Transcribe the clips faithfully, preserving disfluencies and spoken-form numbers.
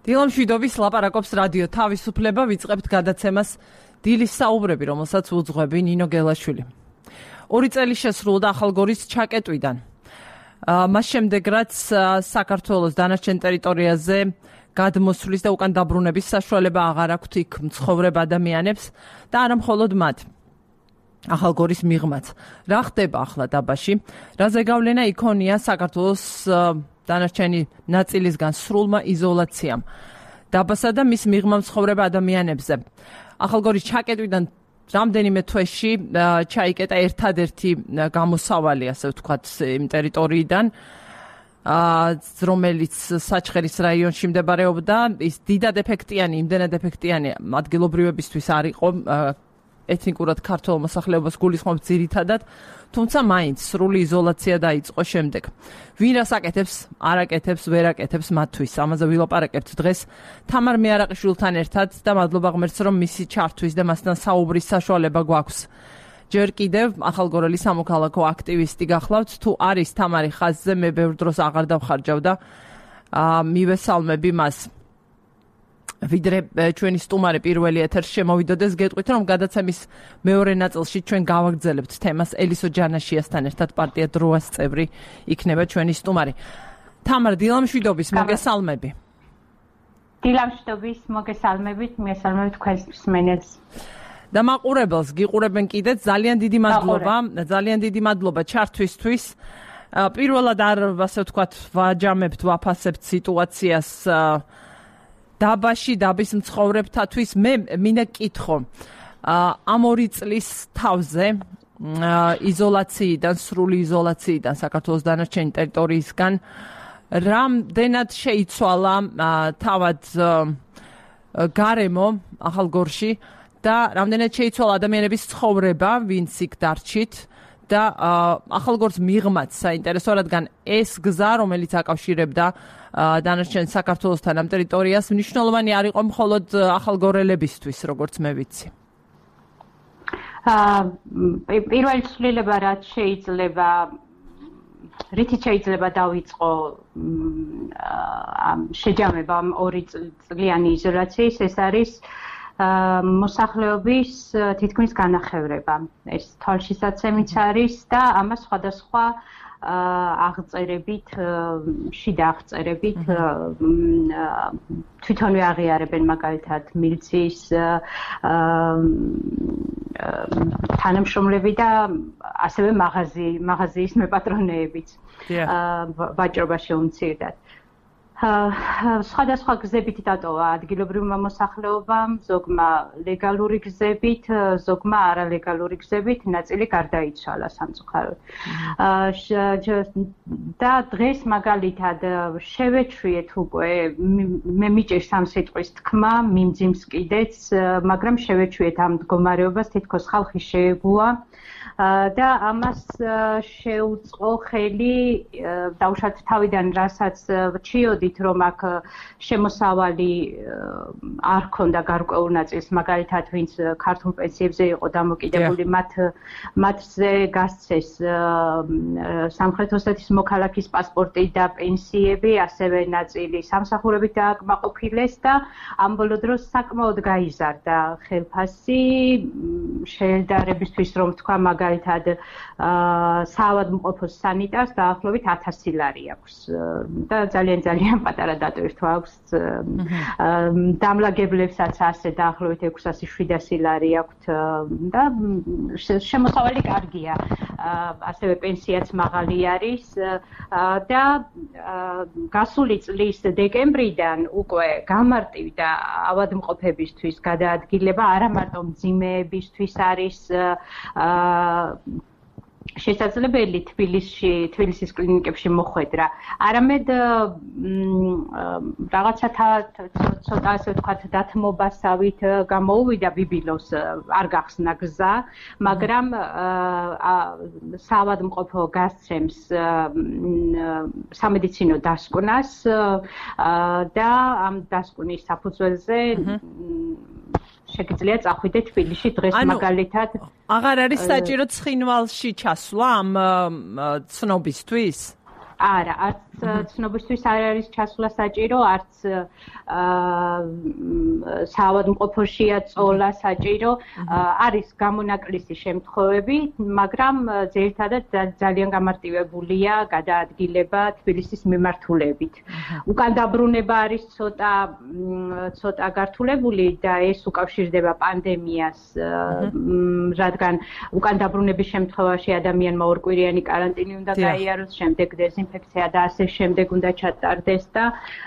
დილა მშვიდობის ლაპარაკობს რადიო თავისუფლება, ვიწყებთ გადაცემას დილის საუბრები, რომელსაც უძღვები ნინო გელაშვილი. ორი წელი შესრულდა ახალგორის ჩაკეტვიდან. მას შემდეგ, რაც საქართველოს დანარჩენ ტერიტორიაზე გადმოსვლის და უკან დაბრუნების საშუალება აღარ აქვთ იქ მცხოვრებ ადამიანებს და არა მხოლოდ მათ. ახალგორის მიღმაც. რა ხდება ახლა დაბაში? რა ზეგავლენა იქონია საქართველოს დანარჩენი ნაწილისგან სრულმა იზოლაციამ დაბასა და მის მიღმა მცხოვრებ ადამიანებზე. ახალგორის ჩაკეტვიდან რამდენიმე თვეში ჩაიკეტა ერთადერთი გამოსავალი, ასე ვთქვათ, იმ ტერიტორიიდან, რომელიც საჩხერის რაიონში მდებარეობდა. ის დიდად ეფექტიანი, იმდენად ეფექტიანი ადგილობრივებისთვის არ იყო ეთნიკურად ქართველ მოსახლეობას გულისხმობ ძირითადად, თუმცა მაინც სრული იზოლაცია დაიწყო შემდეგ. ვინ რას აკეთებს, არ აკეთებს, ვერ აკეთებს მათთვის. ამაზე ვილაპარაკებთ დღეს თამარ მეარაყიშვილთან ერთად და მადლობა ღმერთს, რომ მისი ჩართვის და მასთან საუბრის საშუალება გვაქვს. ჯერ კიდევ ახალგორელი სამოქალაქო აქტივისტი გახლავთ, თუ არის თამარი ხაზზე, მე ბევრ დროს აღარ დავხარჯავ და მივესალმები მას. ვიდრე ჩვენი სტუმარი პირველი ეთერში შემოვიდოდეს, გეტყვით, რომ გადაცემის მეორე ნაწილში ჩვენ გავაგრძელებთ თემას ელისო ჯანაშიასთან ერთად, პარტია დროას წევრი იქნება ჩვენი სტუმარი. თამარ, დილამშვიდობის, მოგესალმები. დილამშვიდობის, მოგესალმებით, მოგესალმებით თქვენს მსმენელს. და მაყურებელს გიყურებენ კიდეც, ძალიან დიდი მადლობა, ძალიან დიდი მადლობა ჩართვისთვის. პირველად არ, ასე ვთქვათ, ვაჯამებთ, ვაფასებთ სიტუაციას დაბაში, დაბის მცხოვრებთათვის. მე მინდა კითხო, ამ ორი წლის თავზე იზოლაციიდან, სრული იზოლაციიდან საქართველოს დანარჩენი ტერიტორიისგან რამდენად შეიცვალა თავად გარემო ახალგორში და რამდენად შეიცვალა ადამიანების ცხოვრება, ვინც იქ დარჩით და ახალგორს მიღმაც საინტერესო, რადგან ეს გზა, რომელიც აკავშირებდა დანარჩენ საქართველოსთან ამ ტერიტორიას, მნიშვნელოვანი არ იყო მხოლოდ ახალგორელებისთვის, როგორც მე ვიცი. პირველი ცვლილება, რაც შეიძლება, რითიც შეიძლება დავიწყო შეჯამება ორი წლიანი იზოლაციის, ეს არის მოსახლეობის თითქმის განახევრება. ეს თვალშისაცემიც არის და ამას სხვადასხვა აღწერებით, შიდა აღწერებით თვითონვე აღიარებენ, მაგალითად მილიციის თანამშრომლები და ასევე მაღაზი, მაღაზიის მეპატრონეებიც ვაჭრობაში უმცირდათ. სხვადასხვა გზებით დატოვა ადგილობრივმა მოსახლეობამ, ზოგმა ლეგალური გზებით, ზოგმა არალეგალური გზებით, ნაწილი გარდაიცვალა სამწუხაროდ. და დღეს მაგალითად შევეჩვიეთ უკვე, მე მიჭირს ამ სიტყვის თქმა, მიმძიმს კიდეც, მაგრამ შევეჩვიეთ ამ მდგომარეობას, თითქოს ხალხი შეეგუა. და ამას შეუწყო ხელი, დავუშვათ თავიდან, რასაც ვჩიოდით, რომ აქ შემოსავალი არ ქონდა გარკვეულ ნაწილს, მაგალითად, ვინც ქართულ პენსიებზე იყო დამოკიდებული, მათ მათზე გასცეს სამხრეთ ოსეთის მოქალაქის პასპორტი და პენსიები, ასევე ნაწილი სამსახურებით დააკმაყოფილეს და ამ ბოლო დროს საკმაოდ გაიზარდა ხელფასი შეედარებისთვის, რომ თქვა, მაგალითად, საავადმყოფოს სანიტარს დაახლოებით ათასი ლარი აქვს და ძალიან ძალიან პატარა დატვირთვა აქვს. დამლაგებლებსაც ასე დაახლოებით ექვსასი შვიდასი ლარი აქვთ და შემოსავალი კარგია. ასევე პენსიაც მაღალი არის და გასული წლის დეკემბრიდან უკვე გამარტივდა ავადმყოფებისთვის გადაადგილება, არა მარტო მძიმეებისთვის არის შესაძლებელი თბილისში, თბილისის კლინიკებში მოხვედრა. არამედ რაღაცა ცოტა, ასე ვთქვათ, დათმობასავით გამოუვიდა ბიბილოს, არ გახსნა გზა, მაგრამ საავადმყოფო გასცემს სამედიცინო დასკვნას და ამ დასკვნის საფუძველზე შეგიძლია წახვიდე თბილისში დღეს მაგალითად. აღარ არის საჭირო ცხინვალში ჩასვლა ამ ცნობისთვის? არა, არც ცნობისთვის არ არის ჩასვლა საჭირო, არც საავადმყოფოშია წოლა საჭირო, არის გამონაკლისი შემთხვევები, მაგრამ ძირითადად ძალიან გამარტივებულია გადაადგილება თბილისის მიმართულებით. უკან დაბრუნება არის ცოტა ცოტა გართულებული და ეს უკავშირდება პანდემიას, რადგან უკან დაბრუნების შემთხვევაში ადამიანმა ორკვირიანი კარანტინი უნდა გაიაროს, შემდეგ დეზინფექცია და ასე შემდეგ უნდა ჩატარდეს და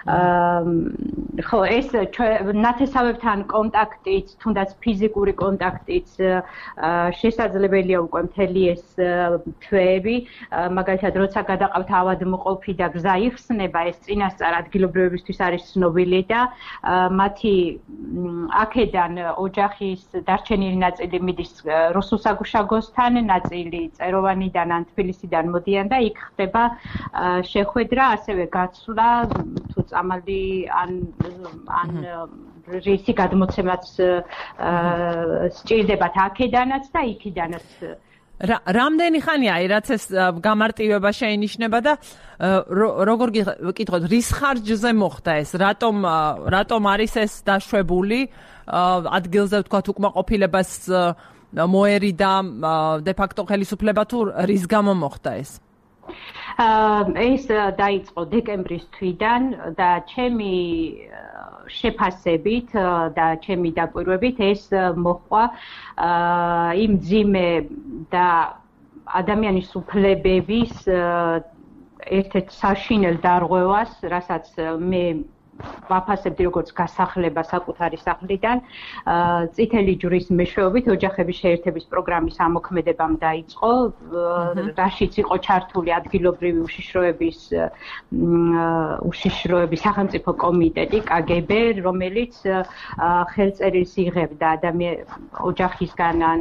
ხო ეს ნათესავებთან კონტაქტიც, თუნდაც ფიზიკური კონტაქტიც შესაძლებელია უკვე მთელი ეს თვეები, მაგალითად როცა გადაყავთ ავადმყოფი და გზა იხსნება, ეს წინასწარ ადგილობრივებისთვის არის ცნობილი და მათი აქედან ოჯახის დარჩენილი ნაწილი მიდის რუსულ საგუშაგოსთან, ნაწილი წეროვანიდან ან თბილისიდან მოდიან და იქ ხდება შეხვედრა, ასევე გაცვლა თუ წამალი ან ან რისი გადმოცემაც სჭირდებათ აქედანაც და იქიდანაც. რამდენი ხანია რაც ეს გამარტივება შეინიშნება და როგორ გითხოთ, რის ხარჯზე მოხდა ეს? რატომ რატომ არის ეს დაშვებული? ადგილზე ვთქვათ უკმაყოფილებას მოერიდა დე ფაქტო ხელისუფლება თუ რის გამო მოხდა ეს? ეს დაიწყო დეკემბრის თვიდან და ჩემი შეფასებით და ჩემი დაკვირვებით ეს მოხდა იმ ძიმე და ადამიანის უფლებების ერთ-ერთ საშინელ დარღვევას, რასაც მე ვაფასებდი როგორც გასახლება საკუთარი სახლიდან, წითელი ჯვრის მეშვეობით ოჯახების შეერთების პროგრამის ამოქმედებამ დაიწყო, რაშიც იყო ჩართული ადგილობრივი უშიშროების უშიშროების სახელმწიფო კომიტეტი კა გე ბე, რომელიც ხელწერილს იღებდა ოჯახისგან ან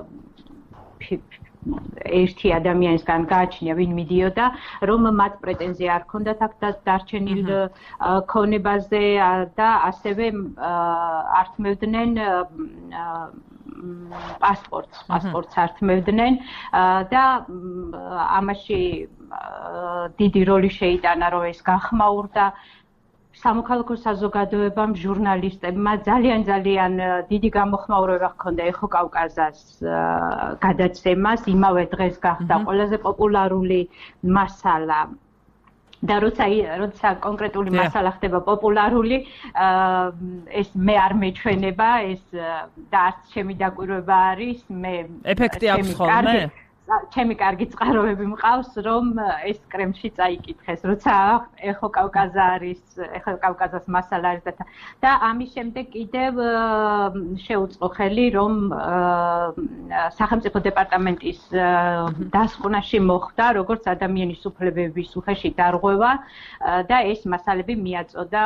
ერთი ადამიანისგან გააჩნია ვინ მიდიოდა, რომ მათ პრეტენზია არ ჰქონდათ აქ დარჩენილ ქონებაზე და ასევე ართმევდნენ პასპორტს, პასპორტს ართმევდნენ და ამაში დიდი როლი შეიტანა, რომ ეს გახმაურდა სამოქალაქო საზოგადოებამ, ჟურნალისტებმა ძალიან ძალიან დიდი გამოხმაურება ჰქონდა ეხო კავკაზას გადაცემას, იმავე დღეს გახდა ყველაზე პოპულარული მასალა. და როცა როცა კონკრეტული მასალა ხდება პოპულარული, ეს მე არ მეჩვენება, ეს და არც ჩემი დაკვირვება არის, მე ეფექტი აქვს ხოლმე? ჩემი კარგი წყაროები მყავს, რომ ეს კრემლში წაიკითხეს, როცა ეხო კავკაზა არის, ეხო კავკაზას მასალა არის და ამის შემდეგ კიდევ შეუწყო ხელი, რომ სახელმწიფო დეპარტამენტის დასკვნაში მოხდა, როგორც ადამიანის უფლებების უხეში დარღვევა და ეს მასალები მიაწოდა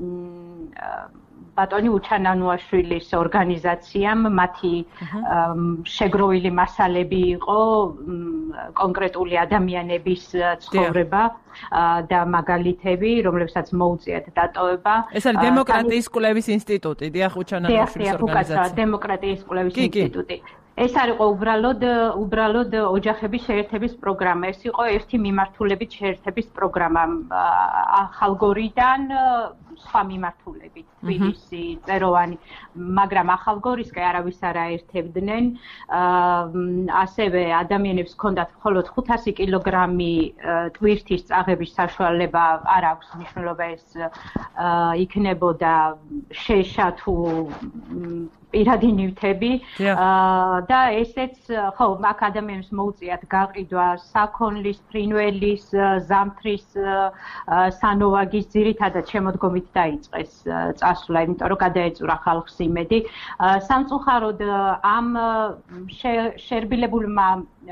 ბატონი უჩანანუაშვილის ორგანიზაციამ, მათი შეგროვილი მასალები იყო კონკრეტული ადამიანების ცხოვრება და მაგალითები, რომლებსაც მოუწიათ დატოვება. ეს არის დემოკრატიის კვლევის ინსტიტუტი, დიახ, უჩანანუაშვილის ორგანიზაცია. დემოკრატიის კვლევის ინსტიტუტი. ეს არ იყო უბრალოდ უბრალოდ ოჯახების შეერთების პროგრამა, ეს იყო ერთი მიმართულებით შეერთების პროგრამა ახალგორიდან სხვა მიმართულებით, თბილისი, წეროვანი, მაგრამ ახალგორისკენ არავის არ აერთებდნენ. ასევე ადამიანებს ჰქონდათ მხოლოდ ხუთასი კილოგრამი ტვირთის წაღების საშუალება, არ აქვს მნიშვნელობა, ეს იქნებოდა შეშა თუ პირადი ნივთები და ესეც ხო აქ ადამიანებს მოუწიათ გაყიდვა საქონლის, ფრინველის, ზამთრის, სანოვაგის, ძირითადად შემოდგომით დაიწყეს წასვლა, იმიტომ რომ გადაეწურა ხალხს იმედი. სამწუხაროდ ამ შერბილებულმა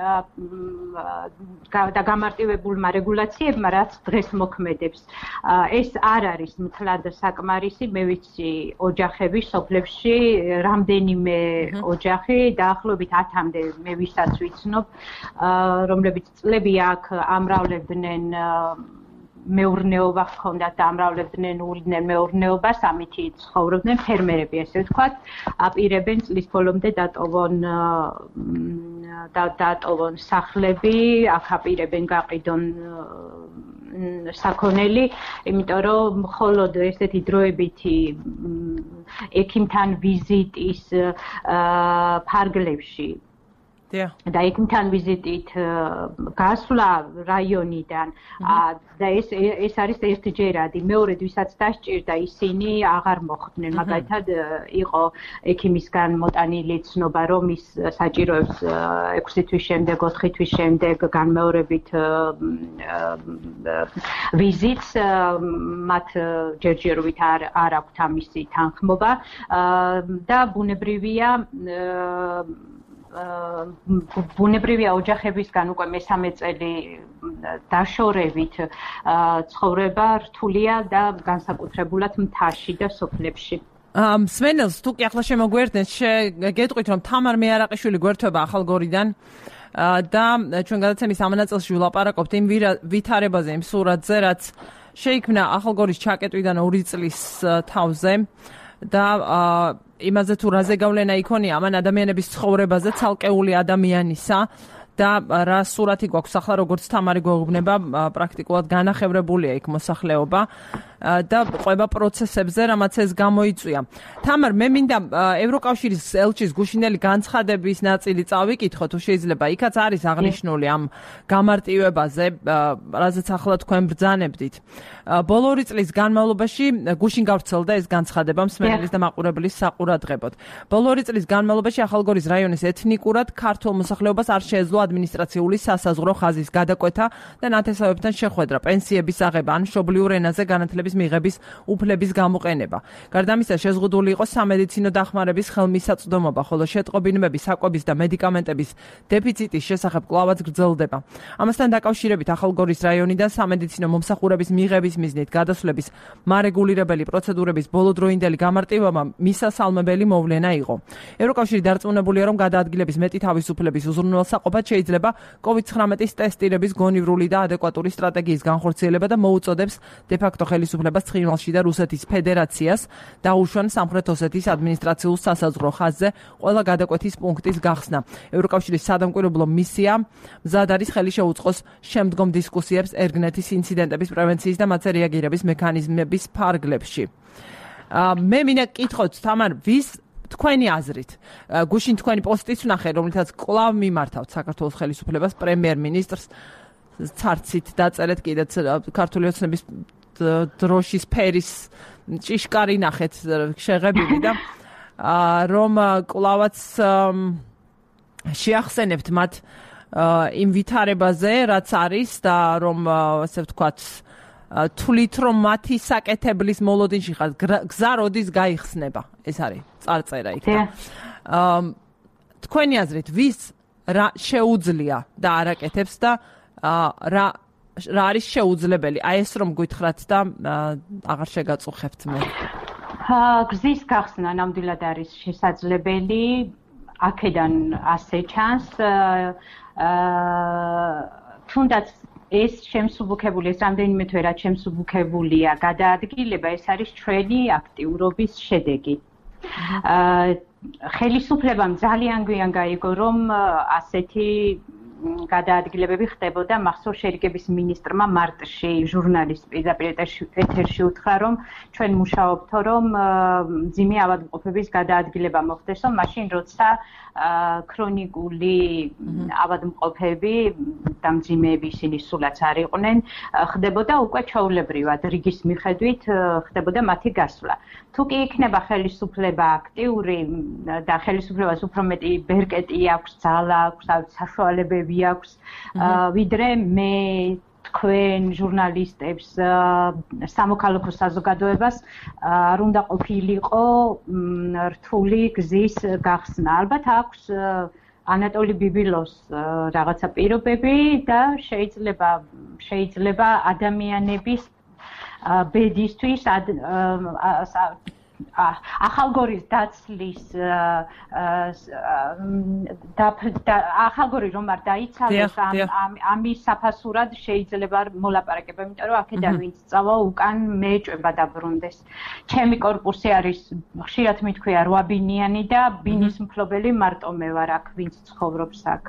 და გამარტივებულმა რეგულაციებმა, რაც დღეს მოქმედებს, ეს არ არის მთლად საკმარისი. მე ვიცი ოჯახები სოფლებში, რამდენიმე ოჯახი, დაახლოებით ათამდე მე ვისაც ვიცნობ, რომლებიც წლები აქ ამრავლებდნენ მეურნეობა ჰქონდათ და ამრავლებდნენ უვლიდნენ მეურნეობას, ამითი ცხოვრობდნენ ფერმერები, ესე ვთქვათ, აპირებენ წლის ბოლომდე დატოვონ და დატოვონ სახლები, აქ აპირებენ გაყიდონ საქონელი, იმიტომ რომ მხოლოდ ესეთი დროებითი ექიმთან ვიზიტის ფარგლებში და ექიმთან ვიზიტით გასვლა რაიონიდან და ეს ეს არის ერთჯერადი, მეორედ ვისაც დასჭირდა ისინი აღარ მოხვდნენ, მაგალითად იყო ექიმისგან მოტანილი ცნობა, რომ ის საჭიროებს ექვსი თვის შემდეგ, ოთხი თვის შემდეგ განმეორებით ვიზიტს, მათ ჯერჯერობით არ არ აქვთ ამისი თანხმობა და ბუნებრივია ბუნებრივია ოჯახებისგან უკვე მესამე წელი დაშორებით ცხოვრება რთულია და განსაკუთრებულად მთაში და სოფლებში. მსმენელს თუ კი ახლა შემოგვიერთდეთ, გეტყვით რომ თამარ მეარაყიშვილი გვერდება ახალგორიდან და ჩვენ გადაცემის ამ ნაწილში ვილაპარაკობთ იმ ვითარებაზე, იმ სურათზე, რაც შეიქმნა ახალგორის ჩაკეტვიდან ორი წლის თავზე და იმაზე თუ რაზე გავლენა იქონია ამან ადამიანების ცხოვრებაზე, ცალკეული ადამიანისა და რა სურათი გვაქვს ახლა, როგორც თამარი გვეუბნება, პრაქტიკულად განახევრებულია იქ მოსახლეობა და ყვება პროცესებზე, რამაც ეს გამოიწვია. თამარ, მე მინდა ევროკავშირის ელჩის გუშინელი განცხადების ნაწილი წავიკითხო, თუ შეიძლება. იქაც არის აღნიშნული ამ გამარტივებაზე, რაზეც ახლა თქვენ ბრძანებდით. ბოლო ორი წლის განმავლობაში გუშინ გავრცელდა ეს განცხადება მსმენელის და მაყურებლის საყურადღებოდ. ბოლო ორი წლის განმავლობაში ახალგორის რაიონის ეთნიკურად ქართულ მოსახლეობას არ შეეძლო ადმინისტრაციული სასაზღვრო ხაზის გადაკვეთა და ნათესავებთან შეხვედრა, პენსიების აღება ან მშობლიურ ენაზე განათლების მიღების უფლების გამოყენება. გარდა ამისა, შეზღუდული იყო სამედიცინო დახმარების ხელმისაწვდომობა, ხოლო შეტყობინებების, საკვების და მედიკამენტების დეფიციტის შესახებ კვლავაც გრძელდება. ამასთან დაკავშირებით ახალგორის რაიონიდან სამედიცინო მომსახურების მიღების მიზნით გადასვლების მარეგულირებელი პროცედურების ბოლოდროინდელი გამარტივება მისასალმებელი მოვლენა იყო. ევროკავშირი დარწმუნებულია, რომ გადაადგილების მეტი თავისუფლების უზრუნველსაყოფად შეიძლება კოვიდ ცხრამეტის ტესტირების გონივრული და ადეკვატური სტრატეგიის განხორციელება და მოუწოდებს დე-ფაქტო ხელისუფლებას ცხინვალში და რუსეთის ფედერაციას დაუშვან სამხრეთ ოსეთის ადმინისტრაციულ სასაზღვრო ხაზზე ყველა გადაკვეთის პუნქტის გახსნა. ევროკავშირის სადამკვირვებლო მისია მზად არის ხელი შეუწყოს შემდგომ დისკუსიებს ერგნეთის ინციდენტების პრევენციის და მათზე რეაგირების მექანიზმების ფარგლებში. მე მინდა გკითხოთ, თამარ, ვის თქვენი აზრით, გუშინ თქვენი პოსტიც ვნახე, რომლითაც კვლავ მიმართავთ საქართველოს ხელისუფლებას, პრემიერ-მინისტრს ცარცით დაწერეთ კიდეც ქართული ოცნების დროშის ფერის ჭიშკარი ნახეთ შეღებილი და რომ კვლავაც შეახსენებთ მათ იმ ვითარებაზე, რაც არის და რომ ასე ვთქვათ თვლით რომ მათი საკეთებლის მოლოდინში ხარ, გზა როდის გაიხსნება, ეს არის წარწერა იქ. თქვენი აზრით, ვის რა შეუძლია და არაკეთებს და რა რა არის შეუძლებელი? აი ეს რომ გითხრათ და აღარ შეგაწუხებთ მე. გზის გახსნა ნამდვილად არის შესაძლებელი, აქედან ასე ჩანს. თუნდაც ეს შემსუბუქებული, ეს რამდენიმე თვე რაც შემსუბუქებულია გადაადგილება, ეს არის ჩვენი აქტიურობის შედეგი. ხელისუფლებამ ძალიან გვიან გაიგო, რომ ასეთი გადაადგილებები ხდებოდა. მახსოვს შერიგების მინისტრმა მარტში ჟურნალისტ პირდაპირ ეთერში უთხრა, რომ ჩვენ მუშაობთო, რომ მძიმე ავადმყოფების გადაადგილება მოხდესო, მაშინ როცა ქრონიკული ავადმყოფები და მძიმეები ისინი სულაც არ იყვნენ, ხდებოდა უკვე ჩვეულებრივად რიგის მიხედვით ხდებოდა მათი გასვლა. თუ კი იქნება ხელისუფლება აქტიური და ხელისუფლებას უფრო მეტი ბერკეტი აქვს, ძალა აქვს, საშუალებები აქვს, ვიდრე მე თქვენ ჟურნალისტებს, სამოქალაქო საზოგადოებას არ უნდა ყოფილიყო რთული გზის გახსნა. ალბათ აქვს ანატოლი ბიბილოს რაღაცა პირობები და შეიძლება შეიძლება ადამიანების ბედისთვის ახალგორის დაცლის ახალგორი რომ არ დაიცალოს ამის საფასურად შეიძლება მოლაპარაკება, იმიტომ რომ აქედან ვინც წავა უკან მეეჭვება დაბრუნდეს. ჩემი კორპუსი არის ხშირად მithქვია რვაბინიანი და ბინის მფლობელი მარტო მე ვარ აქ, ვინც ცხოვრობს აქ.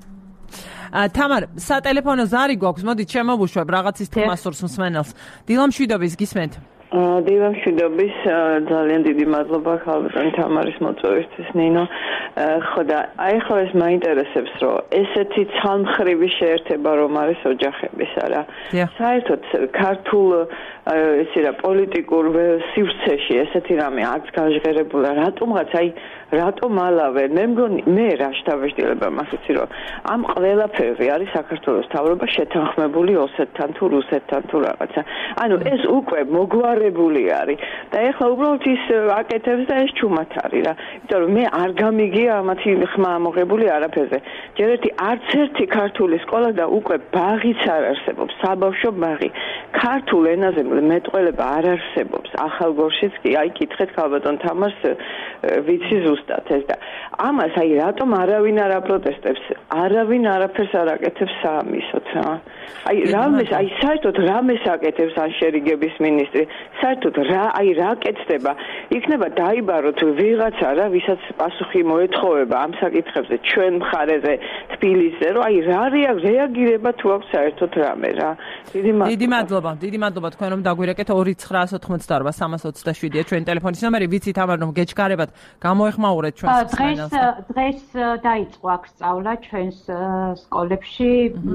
თამარ, სატელეფონო ზარი გვაქვს, მოდით შემოვუშვებ რაღაცის თემასურს მსმენელს. დილამშვიდობის გისმენთ. დილამშვიდობის, ძალიან დიდი მადლობა ხალბატონი თამარის მოწვევისთვის ნინო. ხო და აი ხო ეს მაინტერესებს, რომ ესეთი ცალმხრივი შეერთება რომ არის ოჯახების, არა. საერთოდ ქართულ ესე რა პოლიტიკურ სივრცეში ესეთი რამე არც გაჟღერებულა, რატომღაც აი რატომ ალავე მე მგონი მე რა შთაბეჭდილება მაქვს იცი რომ ამ ყველაფერზე არის საქართველოს მთავრობა შეთანხმებული ოსეთთან თუ რუსეთთან თუ რაღაცა ანუ ეს უკვე მოგვარებული არის და ეხლა უბრალოდ ის აკეთებს და ეს ჩუმად არის რა იმიტომ რომ მე არ გამიგია ამათი ხმა ამოღებული არაფერზე ჯერ ერთი არც ერთი ქართული სკოლა და უკვე ბაღიც არ არსებობს საბავშვო ბაღი ქართულ ენაზე მეტყველება არ არსებობს ახალგორშიც კი აი კითხეთ ხალბატონ თამარს ვიცი ზუსტად ეს და ამას აი რატომ არავინ არ აპროტესტებს არავინ არაფერს არ აკეთებს საამისოდ რა აი რამეს აი საერთოდ რამეს აკეთებს ან შერიგების მინისტრი საერთოდ რა აი რა კეთდება იქნება დაიბაროთ ვიღაცა რა ვისაც პასუხი მოეთხოვება ამ საკითხებზე ჩვენ მხარეზე თბილისზე რომ აი რა რეაგირება თუ აქვს საერთოდ რამე რა დიდი მადლობა დიდი მადლობა დიდი მადლობა თქვენ რომ დაგვირეკეთ ორი ცხრაას ოთხმოცდაორბა სამას ოცდაშვიდია ჩვენ ტელეფონის ნომერი ვიცით ამარ რომ გეჩქარებათ გამოეხმაურეთ ჩვენს დღეს დღეს დაიწყო აქ სწავლა ჩვენს სკოლებში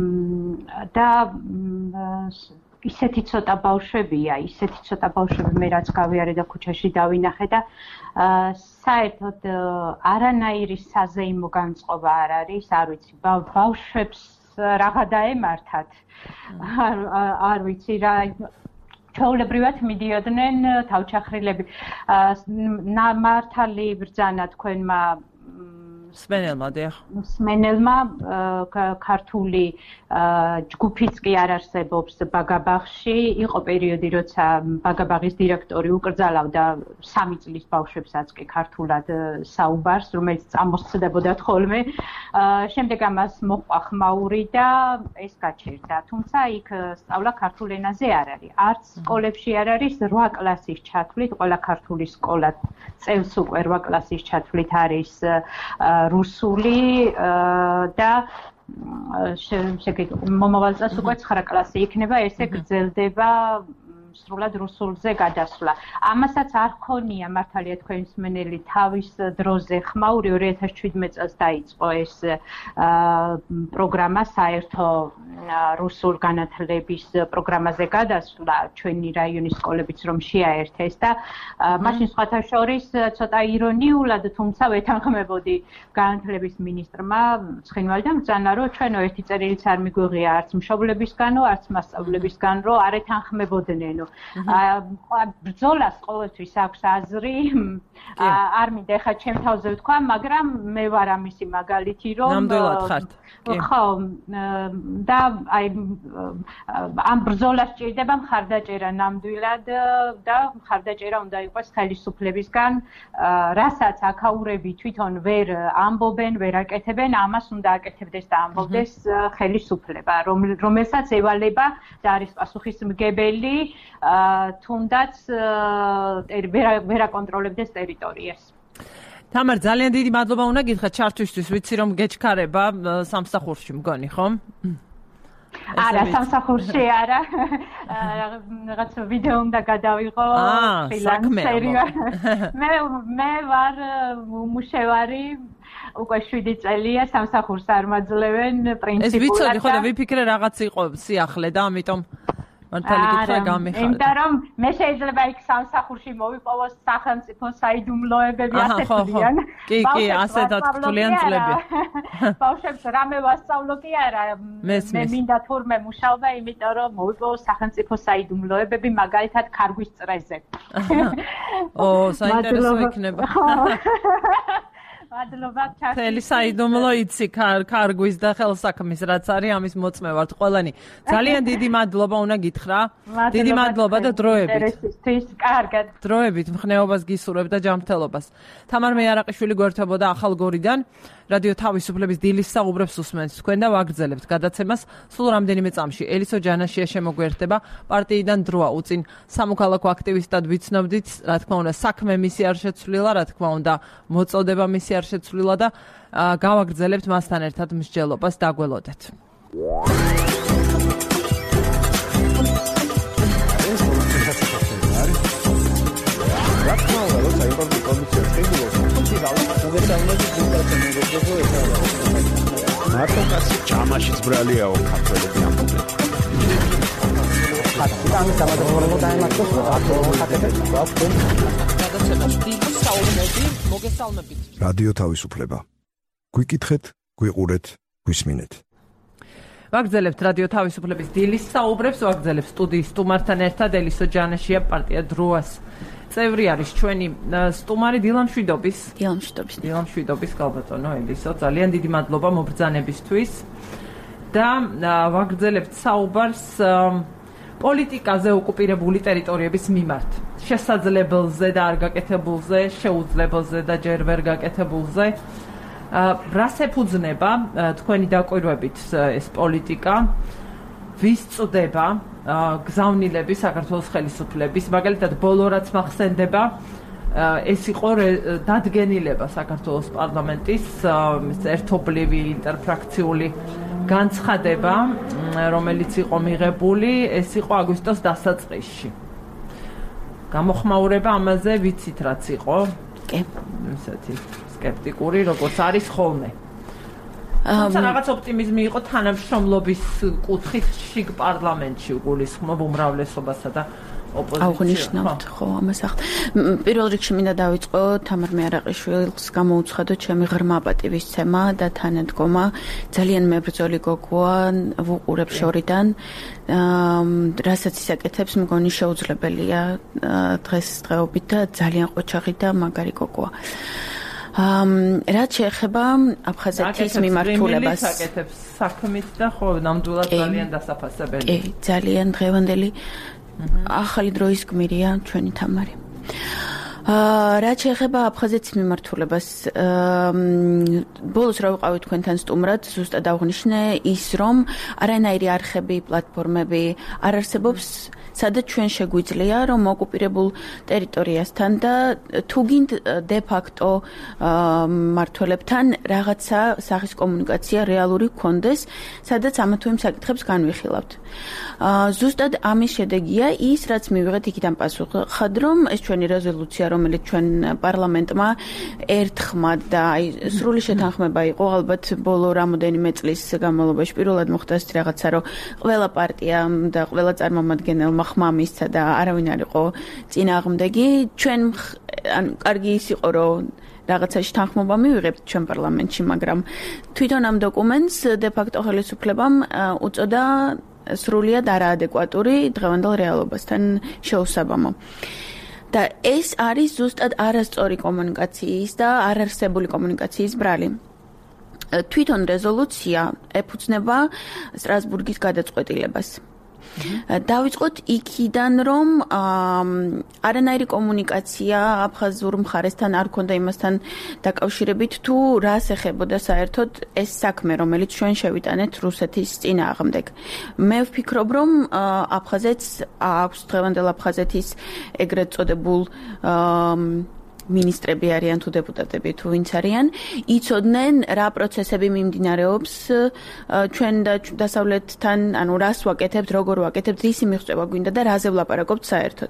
და ისეთი ცოტა ბავშვებია, ისეთი ცოტა ბავშვები მე რაც გავიარე და ქუჩაში დავინახე და საერთოდ არანაირი საზეიმო განწყობა არ არის, არ ვიცი, ბავშვებს რაღა დაემართათ. არ ვიცი რა ჩვეულებრივად მიდიოდნენ თავჩახრილები. მართალი ბრძანა თქვენმა სმენელმა დიახ სმენელმა ქართული ჯგუფიც კი არ არსებობს ბაგაბაღში იყო პერიოდი როცა ბაგაბაღის დირექტორი უკრძალავდა სამი წლის ბავშვებსაც კი ქართულად საუბარს რომელიც წამოსწდებოდა ხოლმე შემდეგ ამას მოყვა ხმაური და ეს გაჩერდა თუმცა იქ სწავლა ქართულ ენაზე არ არის არც სკოლებში არ არის რვა კლასის ჩათვლით ყველა ქართული სკოლა წელს უკვე რვა კლასის ჩათვლით არის რუსული და მომავალ წელს უკვე ცხრა კლასი იქნება, ესე გრძელდება სრულად რუსულზე გადასვლა. ამასაც არ ქონია მართალია თქვენი მსმენელი თავის დროზე ხმაური ორი ათას შვიდმეტ წელს დაიწყო ეს პროგრამა საერთო რუსულ განათლების პროგრამაზე გადასვლა ჩვენი რაიონის სკოლებიც რომ შეაერთეს და მაშინ სხვათა შორის ცოტა ირონიულად თუმცა ვეთანხმებოდი განათლების მინისტრმა ცხინვალიდან ბრძანა რომ ჩვენო ერთი წერილიც არ მიგვიღია არც მშობლებისგანო არც მასწავლებისგან რომ არ ეთანხმებოდნენო ბრძოლას ყოველთვის აქვს აზრი არ მინდა ეხლა ჩემ თავზე ვთქვა მაგრამ მე ვარ ამისი მაგალითი რომ ნამდვილად ხართ ხო და აი ამ ბრძოლას ჭირდება მხარდაჭერა ნამდვილად და მხარდაჭერა უნდა იყოს ხელისუფლებისგან რასაც აქაურები თვითონ ვერ ამბობენ ვერ აკეთებენ ამას უნდა აკეთებდეს და ამბობდეს ხელისუფლება რომელსაც ევალება და არის პასუხისმგებელი თუნდაც ვერ აკონტროლებდეს ტერიტორიას. თამარ ძალიან დიდი მადლობა უნდა გითხრათ ჩართვისთვის ვიცი რომ გეჩქარება სამსახურში მგონი ხომ? არა სამსახურში არა რაღაც ვიდეო უნდა გადავიღო ფრილანსერი მე მე ვარ მუშევარი უკვე შვიდი წელია სამსახურს არ მაძლევენ პრინციპულად ეს ვიცოდი ხო და ვიფიქრე რაღაც იყო სიახლე და ამიტომ მართალი გითხრა გამიხარდა. იმიტომ რომ მე შეიძლება იქ სამსახურში მოვიპოვოს სახელმწიფო საიდუმლოებები ასეთიან. კი, კი, ასეთად თვლიან წლები. ბავშვებს რამე ვასწავლო კი არა. მე მინდა თურმე მუშაობა, იმიტომ რომ მოვიპოვოს სახელმწიფო საიდუმლოებები მაგალითად ქარგვის წრეზე. ო, საინტერესო იქნება. მადლობა ჩართვისთვის. თელი საიდუმლო იცი კარგვის და ხელსაქმის რაც არის ამის მოწმე ვართ ყველანი. ძალიან დიდი მადლობა უნდა გითხრა. დიდი მადლობა და დროებით. ინტერესისთვის კარგად. დროებით მხნეობას გისურვებ და ჯანმრთელობას. თამარ მეარაყიშვილი გვერდებოდა ახალგორიდან. რადიო თავისუფლების დილის საუბრებს უსმენთ თქვენ და ვაგრძელებთ გადაცემას სულ რამდენიმე წამში. ელისო ჯანაშია შემოგვერდება პარტიიდან დროა უწინ სამოქალაქო აქტივისტად ვიცნობდით, რა თქმა უნდა საქმე მისი არ შეცვლილა, რა თქმა უნდა მოწოდება მისი არ შეცვლილა და გავაგრძელებთ მასთან ერთად მსჯელობას დაგველოდეთ. რა თქმა უნდა, როცა იმპორტი კომისია შეგვიძლია, თუმცა გავაკეთებთ მარტო კაცი ჯამაშიც ბრალიაო ქართველები ამბობენ. ხატი დამატებულ დაემართოს აკეთებ გვაქვს გადაცემას დიდი საუბრები მოგესალმებით. რადიო თავისუფლება. გვიკითხეთ, გვიყურეთ, გვისმინეთ. ვაგრძელებთ რადიო თავისუფლების დილის საუბრებს, ვაგრძელებთ სტუდიის სტუმართან ერთად ელისო ჯანაშია პარტია დროას წევრი არის ჩვენი სტუმარი დილამშვიდობის. დილამშვიდობის. დილამშვიდობის გალბატონო ელისო, ძალიან დიდი მადლობა მობრძანებისთვის და ვაგრძელებთ საუბარს პოლიტიკაზე ოკუპირებული ტერიტორიების მიმართ. შესაძლებელზე და არ გაკეთებულზე, შეუძლებელზე და ჯერ ვერ გაკეთებულზე. რას ეფუძნება თქვენი დაკვირვებით ეს პოლიტიკა? ვის წდება გზავნილები საქართველოს ხელისუფლების? მაგალითად, ბოლო რაც მახსენდება, ეს იყო დადგენილება საქართველოს პარლამენტის ერთობლივი ინტერფრაქციული განცხადება, რომელიც იყო მიღებული, ეს იყო აგვისტოს დასაწყისში. გამოხმაურება ამაზე ვიცით რაც იყო? კი. ესეთი სკეპტიკური, როგორც არის ხოლმე. თუმცა რაღაც ოპტიმიზმი იყო თანამშრომლობის კუთხით შიგ პარლამენტში გულისხმობ უმრავლესობასა და ოპოზიციას. აღნიშნავთ, ხო, ამას ახ. პირველ რიგში მინდა დავიწყო თამარ მეარაყიშვილს გამოუცხადო ჩემი ღრმა პატივისცემა და თანადგომა. ძალიან მებრძოლი გოგოა, ვუყურებ შორიდან. რასაც ისაკეთებს, მგონი შეუძლებელია დღეს დღეობით და ძალიან ყოჩაღი და მაგარი გოგოა. რაც შეეხება აფხაზეთის მიმართულებას, აკეთებს საქმით და ხო, ნამდვილად ძალიან დასაფასებელი. კი, ძალიან დღევანდელი ახალი დროის გმირია ჩვენი თამარი. რაც შეეხება აფხაზეთის მიმართულებას, ბოლოს რა ვიყავი თქვენთან სტუმრად, ზუსტად აღვნიშნე ის, რომ არანაირი არხები, პლატფორმები არ არსებობს, სადაც ჩვენ შეგვიძლია, რომ ოკუპირებულ ტერიტორიასთან და თუ გინდ დე ფაქტო მმართველებთან რაღაცა სახის კომუნიკაცია რეალური გქონდეს, სადაც ამა თუ იმ საკითხებს განვიხილავთ. ზუსტად ამის შედეგია ის, რაც მივიღეთ იქიდან პასუხად, რომ ეს ჩვენი რეზოლუცია, რომელიც ჩვენ პარლამენტმა ერთხმად და აი სრული შეთანხმება იყო, ალბათ ბოლო რამოდენიმე წლის განმავლობაში პირველად მოხდა ეს რაღაცა, რომ ყველა პარტიამ და ყველა წარმომადგენელმა ხმა მისცა და არავინ არ იყო წინააღმდეგი. ჩვენ ანუ კარგი ის იყო, რომ რაღაცაში თანხმობა მივიღებთ ჩვენ პარლამენტში, მაგრამ თვითონ ამ დოკუმენტს დე ფაქტო ხელისუფლებამ უწოდა სრულიად არაადეკვატური დღევანდელ რეალობასთან შეუსაბამო. და ეს არის ზუსტად არასწორი კომუნიკაციის და არარსებული კომუნიკაციის ბრალი. თვითონ რეზოლუცია ეფუძნება სტრასბურგის გადაწყვეტილებას. დავიწყოთ იქიდან, რომ არანაირი კომუნიკაცია აფხაზურ მხარესთან არ ქონდა იმასთან დაკავშირებით, თუ რას ეხებოდა საერთოდ ეს საქმე, რომელიც ჩვენ შევიტანეთ რუსეთის წინააღმდეგ. მე ვფიქრობ, რომ აფხაზეთს აქვს დღევანდელ აფხაზეთის ეგრეთ წოდებულ მინისტრები არიან თუ დეპუტატები თუ ვინც არიან, იცოდნენ რა პროცესები მიმდინარეობს ჩვენ და დასავლეთთან, ანუ რას ვაკეთებთ, როგორ ვაკეთებთ, რისი მიღწევა გვინდა და რაზე ვლაპარაკობთ საერთოდ.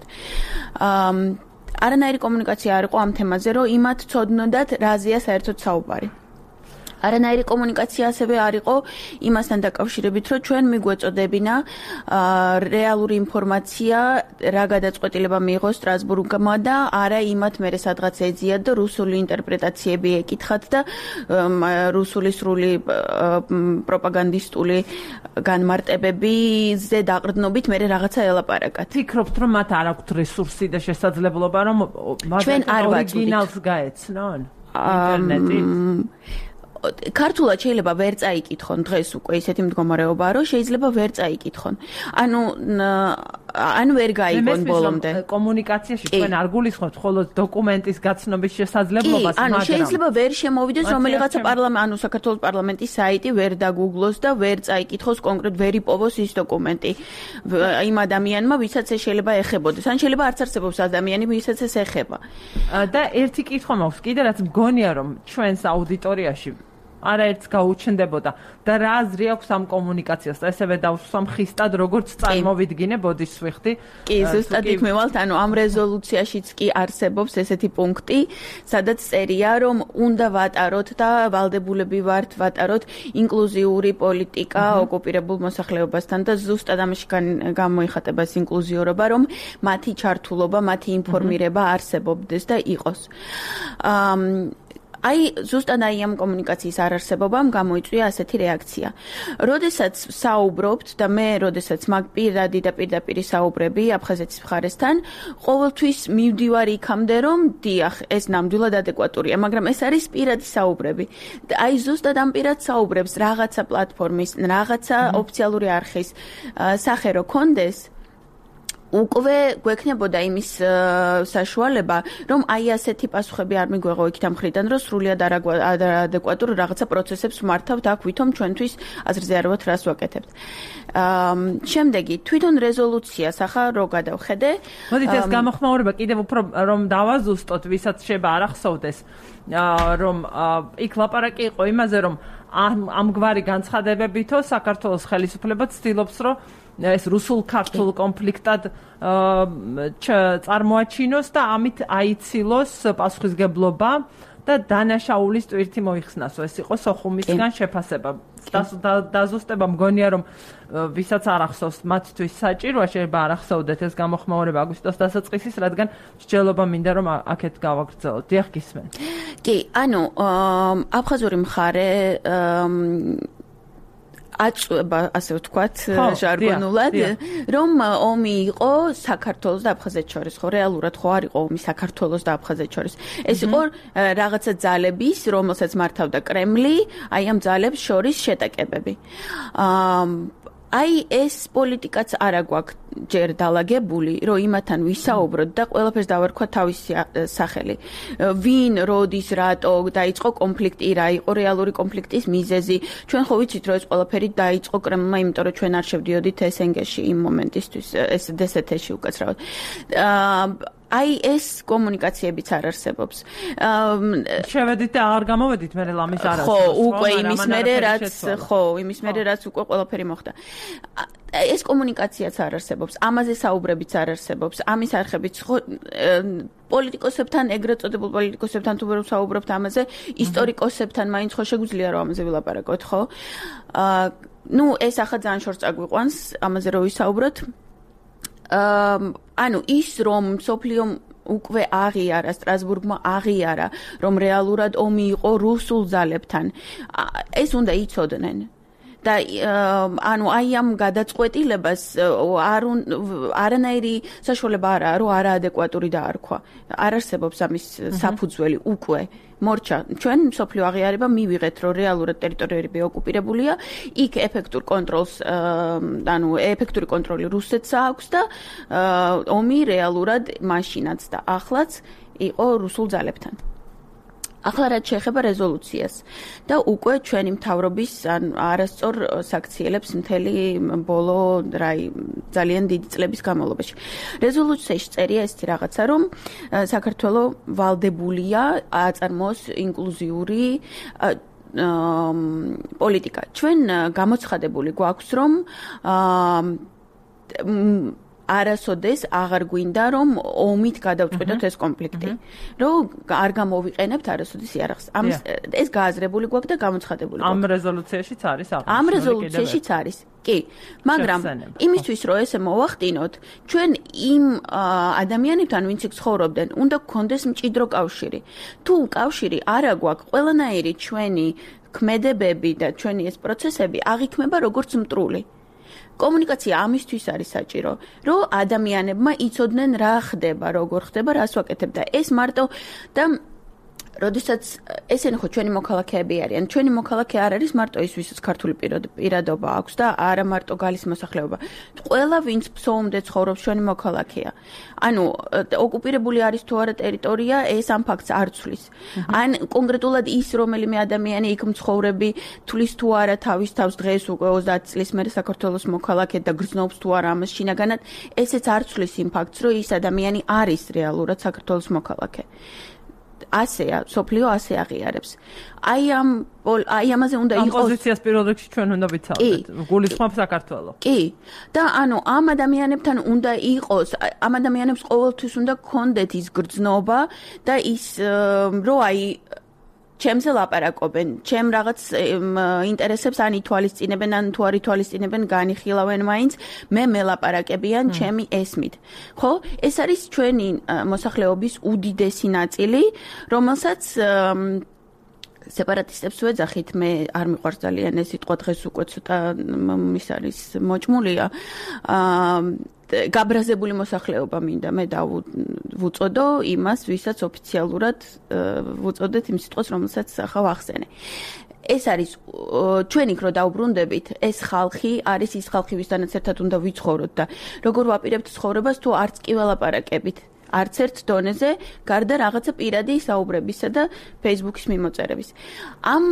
არანაირი კომუნიკაცია არ იყო ამ თემაზე, რომ იმათ ცოდნოდათ რაზეა საერთოდ საუბარი. არანაირი კომუნიკაცია ასევე არ იყო იმასთან დაკავშირებით, რომ ჩვენ მიგვეწოდებინა რეალური ინფორმაცია, რა გადაწყვეტილება მიიღო სტრასბურგმა და არა იმათ მერე სადღაც ეძიათ და რუსული ინტერპრეტაციები ეკითხათ და რუსული სრული პროპაგანდისტული განმარტებებზე დაყრდნობით მერე რაღაცა ელაპარაკათ. ფიქრობთ, რომ მათ არ აქვთ რესურსი და შესაძლებლობა, რომ მათ ორიგინალს გაეცნონ? ინტერნეტი ქართულად შეიძლება ვერ წაიკითხონ დღეს უკვე ისეთი მდგომარეობაა, რომ შეიძლება ვერ წაიკითხონ. ანუ ან ვერ გაიგონ ბოლომდე. კომუნიკაციაში თქვენ არ გულისხმობთ მხოლოდ დოკუმენტის გაცნობის შესაძლებლობას, მაგრამ ანუ შეიძლება ვერ შემოვიდეს რომელიღაცა პარლამენტ, ანუ საქართველოს პარლამენტის საიტი ვერ დაგუგლოს და ვერ წაიკითხოს კონკრეტ ვერ იპოვოს ის დოკუმენტი იმ ადამიანმა, ვისაც ეს შეიძლება ეხებოდეს. ან შეიძლება არც არსებობს ადამიანი, ვისაც ეს ეხება. და ერთი კითხვა მაქვს კიდე, რაც მგონია რომ ჩვენს აუდიტორიაში არაერთს გაუჩნდებოდა და რა აზრი აქვს ამ კომუნიკაციას და ესევე დავსვამ ხისტად როგორც წარმოვიდგინე ბოდიშ სვიხტი კი ზუსტად იქ მევალთ ანუ ამ რეზოლუციაშიც კი არსებობს ესეთი პუნქტი სადაც წერია რომ უნდა ვატაროთ და ვალდებულები ვართ ვატაროთ ინკლუზიური პოლიტიკა ოკუპირებულ მოსახლეობასთან და ზუსტად ამაში გამოიხატება ეს ინკლუზიურობა რომ მათი ჩართულობა მათი ინფორმირება არსებობდეს და იყოს აი ზუსტად აი ამ კომუნიკაციის არარსებობამ გამოიწვია ასეთი რეაქცია. როდესაც საუბრობთ და მე როდესაც მაგ პირადი და პირდაპირი საუბრები აფხაზეთის მხარესთან, ყოველთვის მივდივარ იქამდე რომ დიახ, ეს ნამდვილად ადეკვატურია, მაგრამ ეს არის პირადი საუბრები. აი ზუსტად ამ პირად საუბრებს რაღაცა პლატფორმის, რაღაცა ოფიციალური არხის სახე რო კონდეს უკვე გვექნებოდა იმის საშუალება, რომ აი ასეთი პასუხები არ მიგვეღო იქით ამ მხრიდან, რომ სრულიად არადეკვატურ რაღაცა პროცესებს ვმართავთ აქ ვითომ ჩვენთვის აზრზე არ ვართ რას ვაკეთებთ. შემდეგი თვითონ რეზოლუციას ახლა რო გადავხედე, მოდით ეს გამოხმაურება კიდევ უფრო რომ დავაზუსტოთ, ვისაც შეიძლება არ ახსოვდეს, რომ იქ ლაპარაკი იყო იმაზე, რომ ამგვარი განცხადებებითო საქართველოს ხელისუფლება ცდილობს, რომ ეს რუსულ-ქართულ კონფლიქტად წარმოაჩინოს და ამით აიცილოს პასუხისგებლობა და დანაშაულის ტვირთი მოიხსნასო. ეს იყო სოხუმისგან შეფასება. დაზუსტება მგონია რომ ვისაც არ ახსოვს მათთვის საჭიროა შეიძლება არ ახსოვდეთ ეს გამოხმაურება აგვისტოს დასაწყისის, რადგან მსჯელობა მინდა რომ აქეთ გავაგრძელოთ. დიახ გისმენთ. კი, ანუ აფხაზური მხარე აწובה ასე ვთქვათ ჟარგონულად რომ ომი იყო საქართველოს და აფხაზეთს შორის ხო რეალურად ხო არ იყო ომი საქართველოს და აფხაზეთს შორის ეს იყო რაღაცა ძალების რომელსაც მართავდა კრემლი აი ამ ძალებს შორის შეტაკებები აი ეს პოლიტიკაც არა გვაქვს ჯერ დალაგებული რომ იმათთან ვისაუბროთ და ყველაფერს დავარქვა თავისი სახელი ვინ როდის რატო დაიწყო კონფლიქტი რა იყო რეალური კონფლიქტის მიზეზი ჩვენ ხო ვიცით რომ ეს ყველაფერი დაიწყო კრემლმა იმიტომ რომ ჩვენ არ შევდიოდით ეს ენგეში იმ მომენტისთვის ეს დსთ-ში უკაცრავად აი ეს კომუნიკაციებიც არ არსებობს. შევედით და აღარ გამოვედით მე ლამის არ არის. ხო, უკვე იმის მერე რაც ხო, იმის მერე რაც უკვე ყველაფერი მოხდა. ეს კომუნიკაციაც არ არსებობს, ამაზე საუბრებიც არ არსებობს, ამის არხებიც ხო პოლიტიკოსებთან, ეგრეთ წოდებულ პოლიტიკოსებთან თუ ვერ საუბრობთ ამაზე, ისტორიკოსებთან მაინც ხო შეგვიძლია რომ ამაზე ვილაპარაკოთ, ხო? აა, ნუ ეს ახლა ძალიან შორს წაგვიყვანს, ამაზე რომ ვისაუბროთ. ანუ ის რომ სოფლიომ უკვე აღიარა სტრასბურგმა აღიარა რომ რეალურად ომი იყო რუსულ ძალებთან ეს უნდა იცოდნენ და ანუ აი ამ გადაწყვეტილებას არ არანაირი საშუალება არაა რომ არაადეკვატური დაარქვა არ არსებობს ამის საფუძველი უკვე მორჩა ჩვენ სოფლიო აღიარება მივიღეთ რომ რეალურად ტერიტორიები ოკუპირებულია იქ ეფექტურ კონტროლს ანუ ეფექტური კონტროლი რუსეთს აქვს და ომი რეალურად მაშინაც და ახლაც იყო რუსულ ძალებთან ახლა რაც შეეხება რეზოლუციას და უკვე ჩვენი მთავრობის ან არასწორ საქციელებს მთელი ბოლო რაი ძალიან დიდი წლების განმავლობაში. რეზოლუციაში წერია ესეთი რაღაცა რომ საქართველოს ვალდებულია აწარმოოს ინკლუზიური პოლიტიკა. ჩვენ გამოცხადებული გვაქვს რომ არასოდეს აღარ გვინდა რომ ომით გადავწყვეტოთ ეს კონფლიქტი. რომ არ გამოვიყენებთ არასოდეს იარაღს. ამის ეს გააზრებული გვაქვს და გამოცხადებული გვაქვს. ამ რეზოლუციაშიც არის აღნიშნული. ამ რეზოლუციაშიც არის. კი, მაგრამ იმისთვის რომ ესე მოვახდინოთ, ჩვენ იმ ადამიანებთან ვინც იქ ცხოვრობდნენ, უნდა გქონდეს მჭიდრო კავშირი. თუ კავშირი არა გვაქვს, ყველანაირი ჩვენი ქმედებები და ჩვენი ეს პროცესები აღიქმება როგორც მტრული. კომუნიკაცია ამისთვის არის საჭირო, რომ ადამიანებმა იცოდნენ რა ხდება, როგორ ხდება, რას ვაკეთებ და ეს მარტო და როდესაც ესენი ხო ჩვენი მოქალაქეები არიან. ჩვენი მოქალაქე არ არის მარტო ის, ვისაც ქართული პირადობა აქვს და არა მარტო გალის მოსახლეობა. ყველა ვინც ფსოუმდე ცხოვრობს ჩვენი მოქალაქეა. ანუ ოკუპირებული არის თუ არა ტერიტორია, ეს ამ ფაქტს არ ცვლის. ან კონკრეტულად ის რომელიმე ადამიანი იქ მცხოვრები თulis თუ არა თავის თავს დღეს უკვე ოცდაათ წლის მერე საქართველოს მოქალაქე და გრძნობს თუ არა ამას შინაგანად, ესეც არ ცვლის იმ ფაქტს, რომ ის ადამიანი არის რეალურად საქართველოს მოქალაქე. ასეა, სოფლიო ასე აღიარებს. აი ამ აი ამაზე უნდა იყოს პოზიციას პირველ რიგში ჩვენ უნდა ვიცავდეთ. გულისხმობ საქართველოს. კი. და ანუ ამ ადამიანებთან უნდა იყოს, ამ ადამიანებს ყოველთვის უნდა გქონდეთ ის გრძნობა და ის რომ აი ჩემზე ლაპარაკობენ, ჩემ რაღაც ინტერესებს ან ითვალისწინებენ, ან თუ არ ითვალისწინებენ, განიხილავენ მაინც, მე მელაპარაკებიან ჩემი ესმით. ხო? ეს არის ჩვენი მოსახლეობის უდიდესი ნაწილი, რომელსაც სეპარატისტებს ვეძახით, მე არ მიყვარს ძალიან ეს სიტყვა დღეს უკვე ცოტა ის არის მოჭმულია. აა გაბრაზებული მოსახლეობა მინდა მე დავუწოდო იმას, ვისაც ოფიციალურად ვუწოდეთ იმ სიტყვას, რომელსაც ახლა ვახსენე. ეს არის ჩვენ იქ რო დაუბრუნდებით, ეს ხალხი არის ის ხალხი, ვისთანაც ერთად უნდა ვიცხოვროთ და როგორ ვაპირებთ ცხოვრებას თუ არც კი ველაპარაკებით. არც ერთ დონეზე, გარდა რაღაცა პირადი საუბრებისა და Facebook-ის მიმოწერების. ამ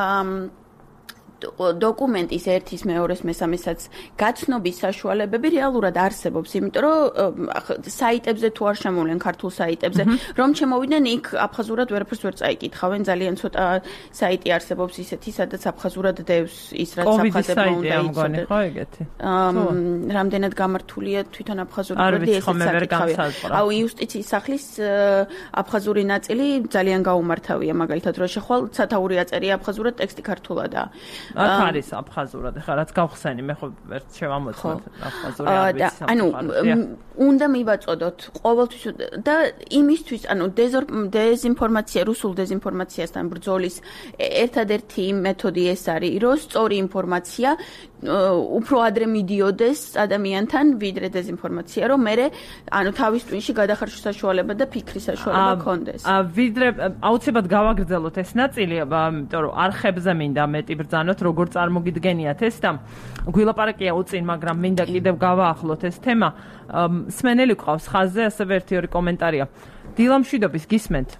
დოკუმენტის ერთის მეორეს მესამესაც გაცნობის საშუალებები რეალურად არსებობს, იმიტომ რომ საიტებზე თუ არ შემოვლენ ქართულ საიტებზე, რომ შემოვიდნენ იქ აფხაზურად ვერაფერს ვერ წაიკითხავენ, ძალიან ცოტა საიტი არსებობს ისეთი, სადაც აფხაზურად დევს ის რაც აფხაზებმა უნდა იცოდეთ. ხო, ეგეთი. რამდენად გამართულია თვითონ აფხაზურად ვერდი ეს საკითხავია. აუ იუსტიციის სახლის აფხაზური ნაწილი ძალიან გაუმართავია, მაგალითად რო შეხვალ სათაური აწერია აფხაზურად, ტექსტი ქართულადაა. აქ არის აფხაზურად, ხა რაც გავხსენი, მე ხო ერთ შევამოწმოთ აფხაზური არ ვიცი. ანუ უნდა მივაწოდოთ ყოველთვის და იმისთვის, ანუ დეზინფორმაცია, რუსულ დეზინფორმაციასთან ბრძოლის ერთადერთი მეთოდი ეს არის, რომ სწორი ინფორმაცია უფრო ადრე მიდიოდეს ადამიანთან, ვიდრე დეზინფორმაცია, რომ მე ანუ თავის ტვინში გადახარშვის საშუალება და ფიქრის საშუალება ქონდეს. ვიდრე აუცილებლად გავაგრძელოთ ეს ნაწილი, იმიტომ რომ არხებზე მინდა მეტი ბრძანოთ, როგორ წარმოგიდგენიათ ეს და გვილაპარაკია უწინ, მაგრამ მინდა კიდევ გავაახლოთ ეს თემა. სმენელი ყავს ხაზზე, ასევე ერთი ორი კომენტარია. დილამშვიდობის გისმენთ.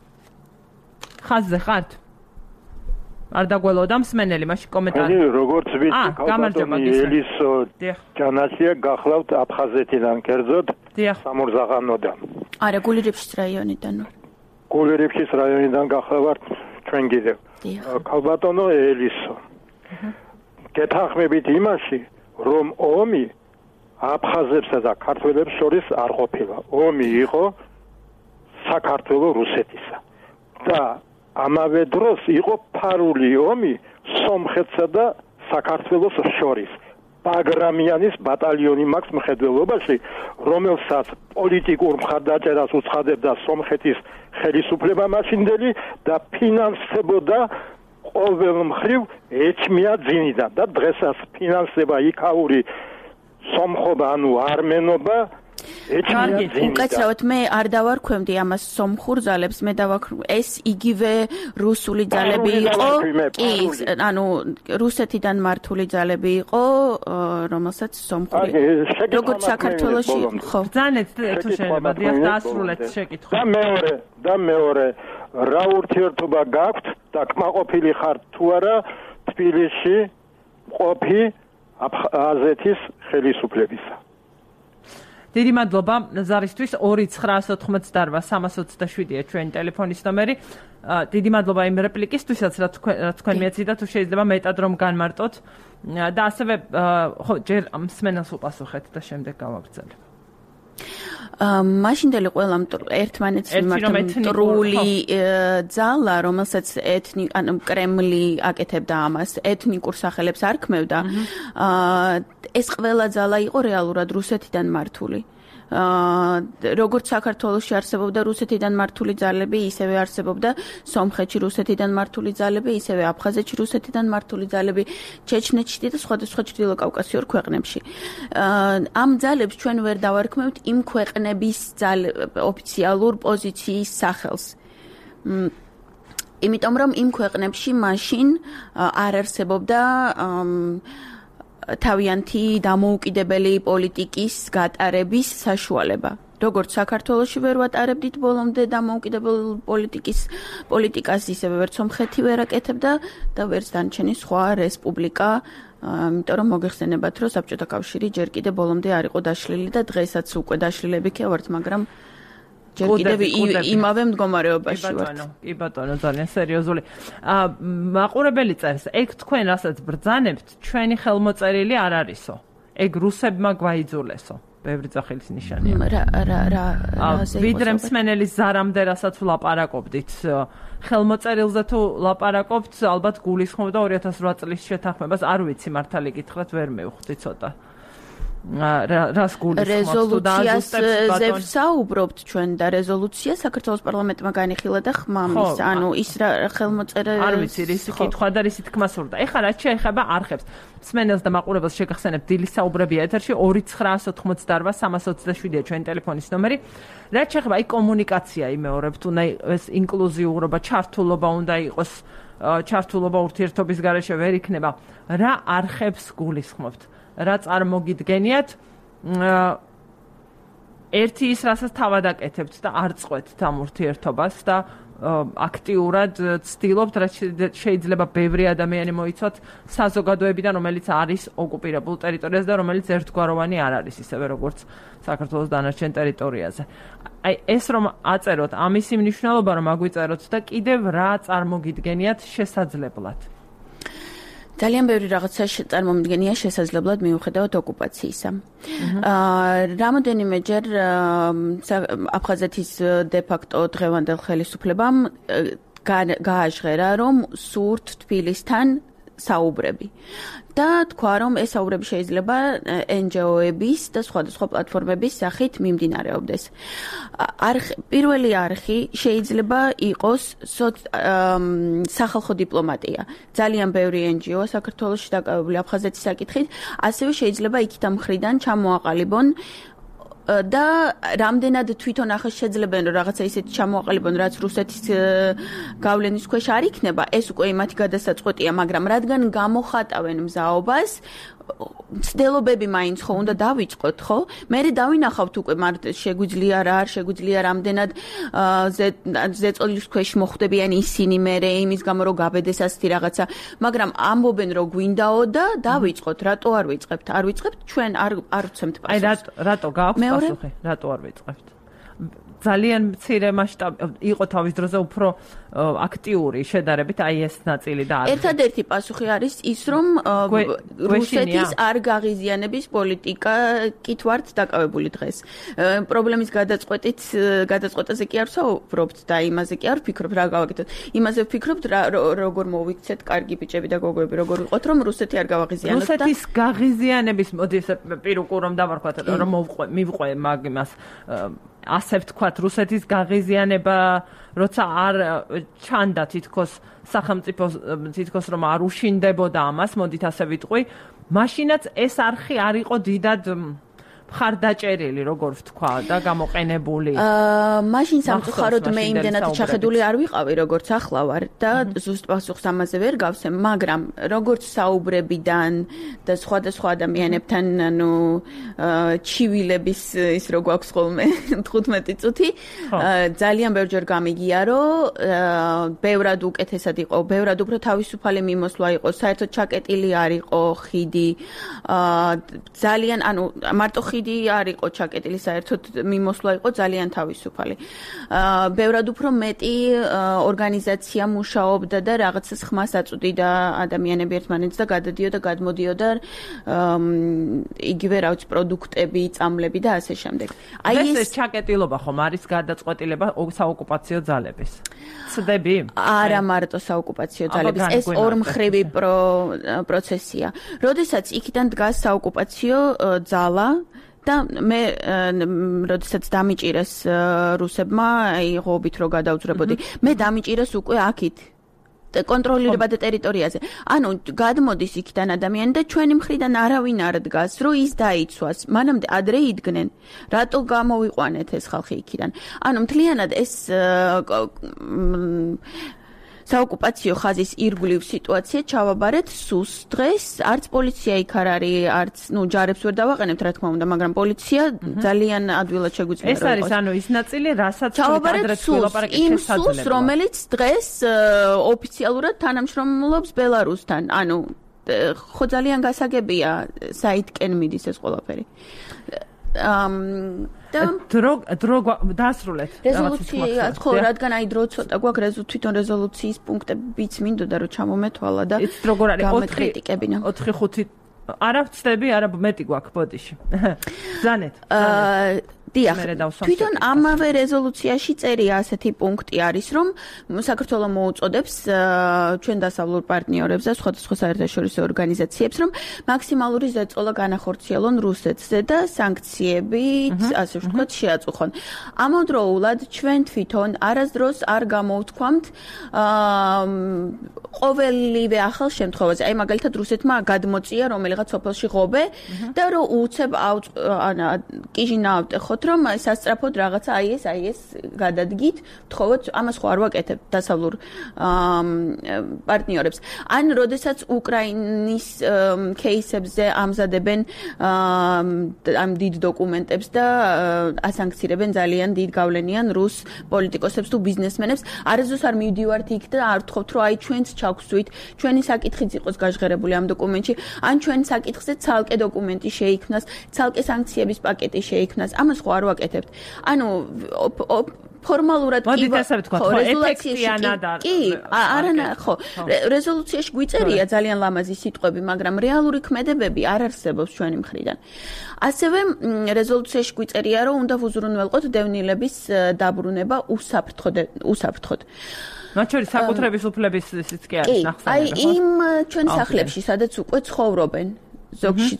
ხაზზე ხართ? არ დაგველოდა მსმენელი, მაშინ კომენტარი. ანუ როგორც ვიცი, ქალბატონი ელისო ჯანაშია გახლავთ აფხაზეთიდან, კერძოდ სამურზაღანოდან. არა, გულირიფშის რაიონიდან. გულირიფშის რაიონიდან გახლავთ ჩვენ კიდევ. ქალბატონო ელისო. გეთანხმებით იმაში, რომ ომი აფხაზებსა და ქართველებს შორის არ ყოფილა. ომი იყო საქართველოს რუსეთისა. და ამავე დროს იყო ფარული ომი სომხეთსა და საქართველოს შორის. ბაგრამიანის ბატალიონი მაქვს მხედველობაში, რომელსაც პოლიტიკურ მხარდაჭერას უცხადებდა სომხეთის ხელისუფლება მაშინდელი და ფინანსებოდა ყოველ მხრივ ეჭმია ძინიდან და დღესაც ფინანსება იქაური სომხობა, ანუ არმენობა კარგი, უკაცრავად მე არ დავარქვემდი ამას სომხურ ძალებს, მე დავარქვი ეს იგივე რუსული ძალები იყო, კი, ანუ რუსეთიდან მართული ძალები იყო, რომელსაც სომხური. როგორც საქართველოში, ხო. ბრძანეთ თუ შეიძლება, დიახ, დაასრულეთ შეკითხვა. და მეორე, და მეორე, რა ურთიერთობა გაქვთ და კმაყოფილი ხართ თუ არა თბილისში ყოფი აზეთის ხელისუფლებისა. დიდი მადლობა ზარისთვის ორი ცხრაას ოთხმოცდაოთხ სამას ოცდაშვიდია ჩვენი ტელეფონის ნომერი. დიდი მადლობა იმ რეპლიკისთვისაც, რაც თქვენ მიეცით და თუ შეიძლება მეტად რომ განმარტოთ და ასევე ხო ჯერ მსმენელს უპასუხეთ და შემდეგ გავაგრძელებ. მაშინდელი ყველა ერთმანეთს მტრული ძალა, რომელსაც ეთნი ანუ კრემლი აკეთებდა ამას, ეთნიკურ სახელებს არ ქმევდა. ეს ყველა ძალა იყო რეალურად რუსეთიდან მართული. როგორც საქართველოში არსებობდა რუსეთიდან მართული ძალები, ისევე არსებობდა სომხეთში რუსეთიდან მართული ძალები, ისევე აფხაზეთში რუსეთიდან მართული ძალები, ჩეჩნეთში და სხვადასხვა ჩრდილო კავკასიურ ქვეყნებში. ამ ძალებს ჩვენ ვერ დავარქმევთ იმ ქვეყნების ოფიციალურ პოზიციის სახელს. იმიტომ რომ იმ ქვეყნებში მაშინ არ არსებობდა თავიანთი დამოუკიდებელი პოლიტიკის გატარების საშუალება. როგორც საქართველოში ვერ ვატარებდით ბოლომდე დამოუკიდებელ პოლიტიკის პოლიტიკას, ისევე ვერც სომხეთი ვერ აკეთებდა და ვერც დანარჩენი სხვა რესპუბლიკა, იმიტომ რომ მოგეხსენებათ, რომ საბჭოთა კავშირი ჯერ კიდე ბოლომდე არ იყო დაშლილი და დღესაც უკვე დაშლილები კი ვართ, მაგრამ ჯერ კიდევ იმავე მდგომარეობაში ვართ. კი ბატონო, ძალიან სერიოზული. მაყურებელი წერს, ეგ თქვენ რასაც ბრძანებთ, ჩვენი ხელმოწერილი არ არისო. ეგ რუსებმა გვაიძულესო. ბევრი ძახილის ნიშანია. რა რა რა ვიდრე მსმენელის ზარამდე რასაც ვლაპარაკობდით, ხელმოწერილზე თუ ლაპარაკობთ, ალბათ გულისხმობ და ორი ათას რვა წლის შეთანხმებას არ ვიცი მართალი გითხრათ, ვერ მივხვდი ცოტა. რას გულისხმობთ და რეზოლუციაზე ვსაუბრობთ ჩვენ და რეზოლუცია საქართველოს პარლამენტმა განიხილა და ხმამის, ანუ ის რა ხელმოწერა არ ვიცი რისი კითხვა და რისი თქმა სურდა. ეხლა რაც შეეხება არხებს, მსმენელს და მაყურებელს შეგახსენებთ დილის საუბრები ეთერში ორი ცხრაას ოთხმოცდაარბა სამას ოცდაშვიდია ჩვენი ტელეფონის ნომერი. რაც შეეხება აი კომუნიკაცია იმეორებთ, უნდა ეს ინკლუზიურობა, ჩართულობა უნდა იყოს, ჩართულობა ურთიერთობის გარეშე ვერ იქნება. რა არხებს გულისხმობთ? რა წარმოგიდგენიათ? ერთი ის, რასაც თავად აკეთებთ და არ წყვეთ ამ ურთიერთობას და აქტიურად ცდილობთ, რაც შეიძლება ბევრი ადამიანი მოიცოთ საზოგადოებიდან, რომელიც არის ოკუპირებულ ტერიტორიაზე და რომელიც ერთგვაროვანი არ არის, ისევე როგორც საქართველოს დანარჩენ ტერიტორიაზე. აი ეს რომ აწეროთ, ამის მნიშვნელობა რომ აგვიწეროთ და კიდევ რა წარმოგიდგენიათ შესაძლებლად? ძალიან ბევრი რაღაცა წარმომიდგენია შესაძლებლად მიუხედავად ოკუპაციისა. აა რამოდენიმეჯერ აფხაზეთის დე-ფაქტო დღევანდელ ხელისუფლებამ გააჟღერა, რომ სურთ თბილისთან საუბრები. და თქვა, რომ ეს საუბრები შეიძლება ენ ჯი ო-ების და სხვადასხვა პლატფორმების სახით მიმდინარეობდეს. პირველი არხი შეიძლება იყოს სახალხო დიპლომატია. ძალიან ბევრი ენ ჯი ო საქართველოში დაკავებული აფხაზეთის საკითხით, ასევე შეიძლება იქით ამ მხრიდან ჩამოაყალიბონ და რამდენად თვითონ ახლა შეძლებენ რომ რაღაცა ისეთი ჩამოაყალიბონ, რაც რუსეთის გავლენის ქვეშ არ იქნება, ეს უკვე იმათი გადასაწყვეტია, მაგრამ რადგან გამოხატავენ მზაობას, ცდილობები მაინც ხო უნდა დავიწყოთ, ხო? მე დავინახავთ უკვე მართ შეგვიძლია რა არ შეგვიძლია რამდენად ზეწოლის ქვეშ მოხვდებიან ისინი მე იმის გამო რომ გაბედეს ასეთი რაღაცა, მაგრამ ამბობენ რომ გვინდაო და დავიწყოთ, რატო არ ვიწყებთ? არ ვიწყებთ ჩვენ არ არ ვცემთ პასუხს. აი რატო გააქვს პასუხი? რატო არ ვიწყებთ? ძალიან მცირე მასშტაბი იყო თავის დროზე უფრო აქტიური შედარებით აი ეს ნაწილი და არის. ერთადერთი პასუხი არის ის, რომ რუსეთის არ გაღიზიანების პოლიტიკით ვართ დაკავებული დღეს. პრობლემის გადაწყვეტით, გადაწყვეტაზე კი არ ვსაუბრობთ და იმაზე კი არ ვფიქრობ რა გავაკეთოთ. იმაზე ვფიქრობთ როგორ მოვიქცეთ კარგი ბიჭები და გოგოები, როგორ ვიყოთ, რომ რუსეთი არ გავაღიზიანოთ და რუსეთის გაღიზიანების მოდი ეს პირუკურ რომ დავარქვათ, რომ მივყვე მაგ იმას ასე ვთქვათ, რუსეთის გაღიზიანება, როცა არ ჩანდა თითქოს სახელმწიფო თითქოს რომ არ უშინდებოდა ამას, მოდით ასე ვიტყვი, მაშინაც ეს არხი არ იყო დიდად მხარდაჭერილი, როგორ ვთქვა და გამოყენებული. აა მაშინ სამწუხაროდ მე იმდენად ჩახედული არ ვიყავი, როგორც ახლა ვარ და ზუსტ პასუხს ამაზე ვერ გავსեմ, მაგრამ როგორც საუბრებიდან და სხვადასხვა ადამიანებთან, ანუ ჩივილების ის რო გვაქვს ხოლმე თხუთმეტი წუთი, ძალიან ბევრჯერ გამიგია, რომ ბევრად უკეთესად იყო, ბევრად უფრო თავისუფალი მიმოსვლა იყო, საერთოდ ჩაკეტილი არ იყო ხიდი. აა ძალიან, ანუ მარტო ხიდი არ იყო ჩაკეტილი, საერთოდ მიმოსვლა იყო ძალიან თავისუფალი. აა ბევრად უფრო მეტი ორგანიზაცია მუშაობდა და რაღაცას ხმას აწვდიდა ადამიანები ერთმანეთს და გადადიოდა, გადმოდიოდა იგივე რა ვიცი პროდუქტები, წამლები და ასე შემდეგ. აი ეს ჩაკეტილობა ხომ არის გადაწყვეტილება საოკუპაციო ძალების. ცდები? არა მარტო საოკუპაციო ძალების, ეს ორმხრივი პროცესია. როდესაც იქიდან დგას საოკუპაციო ძალა და მე როდესაც დამიჭირეს რუსებმა, აი ღობით რო გადავძრებოდი, მე დამიჭირეს უკვე აქით კონტროლირება და ტერიტორიაზე. ანუ გადმოდის იქიდან ადამიანი და ჩვენი მხრიდან არავინ არ დგას, რომ ის დაიცვას. მანამდე ადრე იდგნენ. რატო გამოვიყვანეთ ეს ხალხი იქიდან? ანუ მთლიანად ეს საოკუპაციო ხაზის ირგვლივ სიტუაცია ჩავაბარეთ სუს დღეს არც პოლიცია იქ არ არის არც ნუ ჯარებს ვერ დავაყენებთ რა თქმა უნდა მაგრამ პოლიცია ძალიან ადვილად შეგვიძლია ეს არის ანუ ის ნაწილი რასაც ადრე ვილაპარაკეთ შესაძლებელი სუს რომელიც დღეს ოფიციალურად თანამშრომლობს ბელარუსთან ანუ ხო ძალიან გასაგებია საითკენ მიდის ეს ყველაფერი ამ დრო დრო დაასრულეთ რეზოლუცია ხო რადგან აი დრო ცოტა გვაქვს თვითონ რეზოლუციის პუნქტებიც მინდოდა რომ ჩამომეთვალა და იცით როგორ არის გამეკრიტიკებინა ოთხი ხუთი არა ვწდები არა მეტი გვაქვს ბოდიში ბზანეთ დიახ თვითონ ამავე რეზოლუციაში წერია ასეთი პუნქტი არის რომ საქართველოს მოუწოდებს ჩვენ დასავლურ პარტნიორებს და სხვადასხვა საერთაშორისო ორგანიზაციებს რომ მაქსიმალური ზეწოლა განახორციელონ რუსეთზე და სანქციებით ასე ვთქვათ შეაწუხონ ამავდროულად ჩვენ თვითონ არასდროს არ გამოვთქვამთ ყოველივე ახალ შემთხვევაზე აი მაგალითად რუსეთმა გადმოწია რომელიღაც სოფელში ღობე და რომ უცებ კიჟინაავტეხოთ რომ სასწრაფოდ რაღაცა აი ეს აი ეს გადადგით თხოვოთ ამას ხო არ ვაკეთებ დასავლურ პარტნიორებს ან როდესაც უკრაინის кейსებზე ამზადებენ ამ დიდ დოკუმენტებს და ასანქცირებენ ძალიან დიდ გავლენიან რუს პოლიტიკოსებს თუ ბიზნესმენებს არასდროს არ მივდივართ იქ და არ ვთხოვთ რომ აი ჩვენც ჩავგვსვით ჩვენი საკითხიც იყოს გაჟღერებული ამ დოკუმენტში ან ჩვენ საკითხზე ცალკე დოკუმენტი შეიქმნას ცალკე სანქციების პაკეტი შეიქმნას ამას ხო არ ვაკეთებთ ანუ ფორმალურად კი რეზოლუციაში კი არანა ხო რეზოლუციაში გვიწერია ძალიან ლამაზი სიტყვები მაგრამ რეალური ქმედებები არ არსებობს ჩვენი მხრიდან ასევე რეზოლუციაში გვიწერია რომ უნდა უზრუნველყოთ დევნილების დაბრუნება უსაფრთხოდ უსაფრთხოდ მათ შორის საკუთრების უფლების ისიც კი არის ნახსენები აი იმ ჩვენ სახლებში სადაც უკვე ცხოვრობენ ზოგში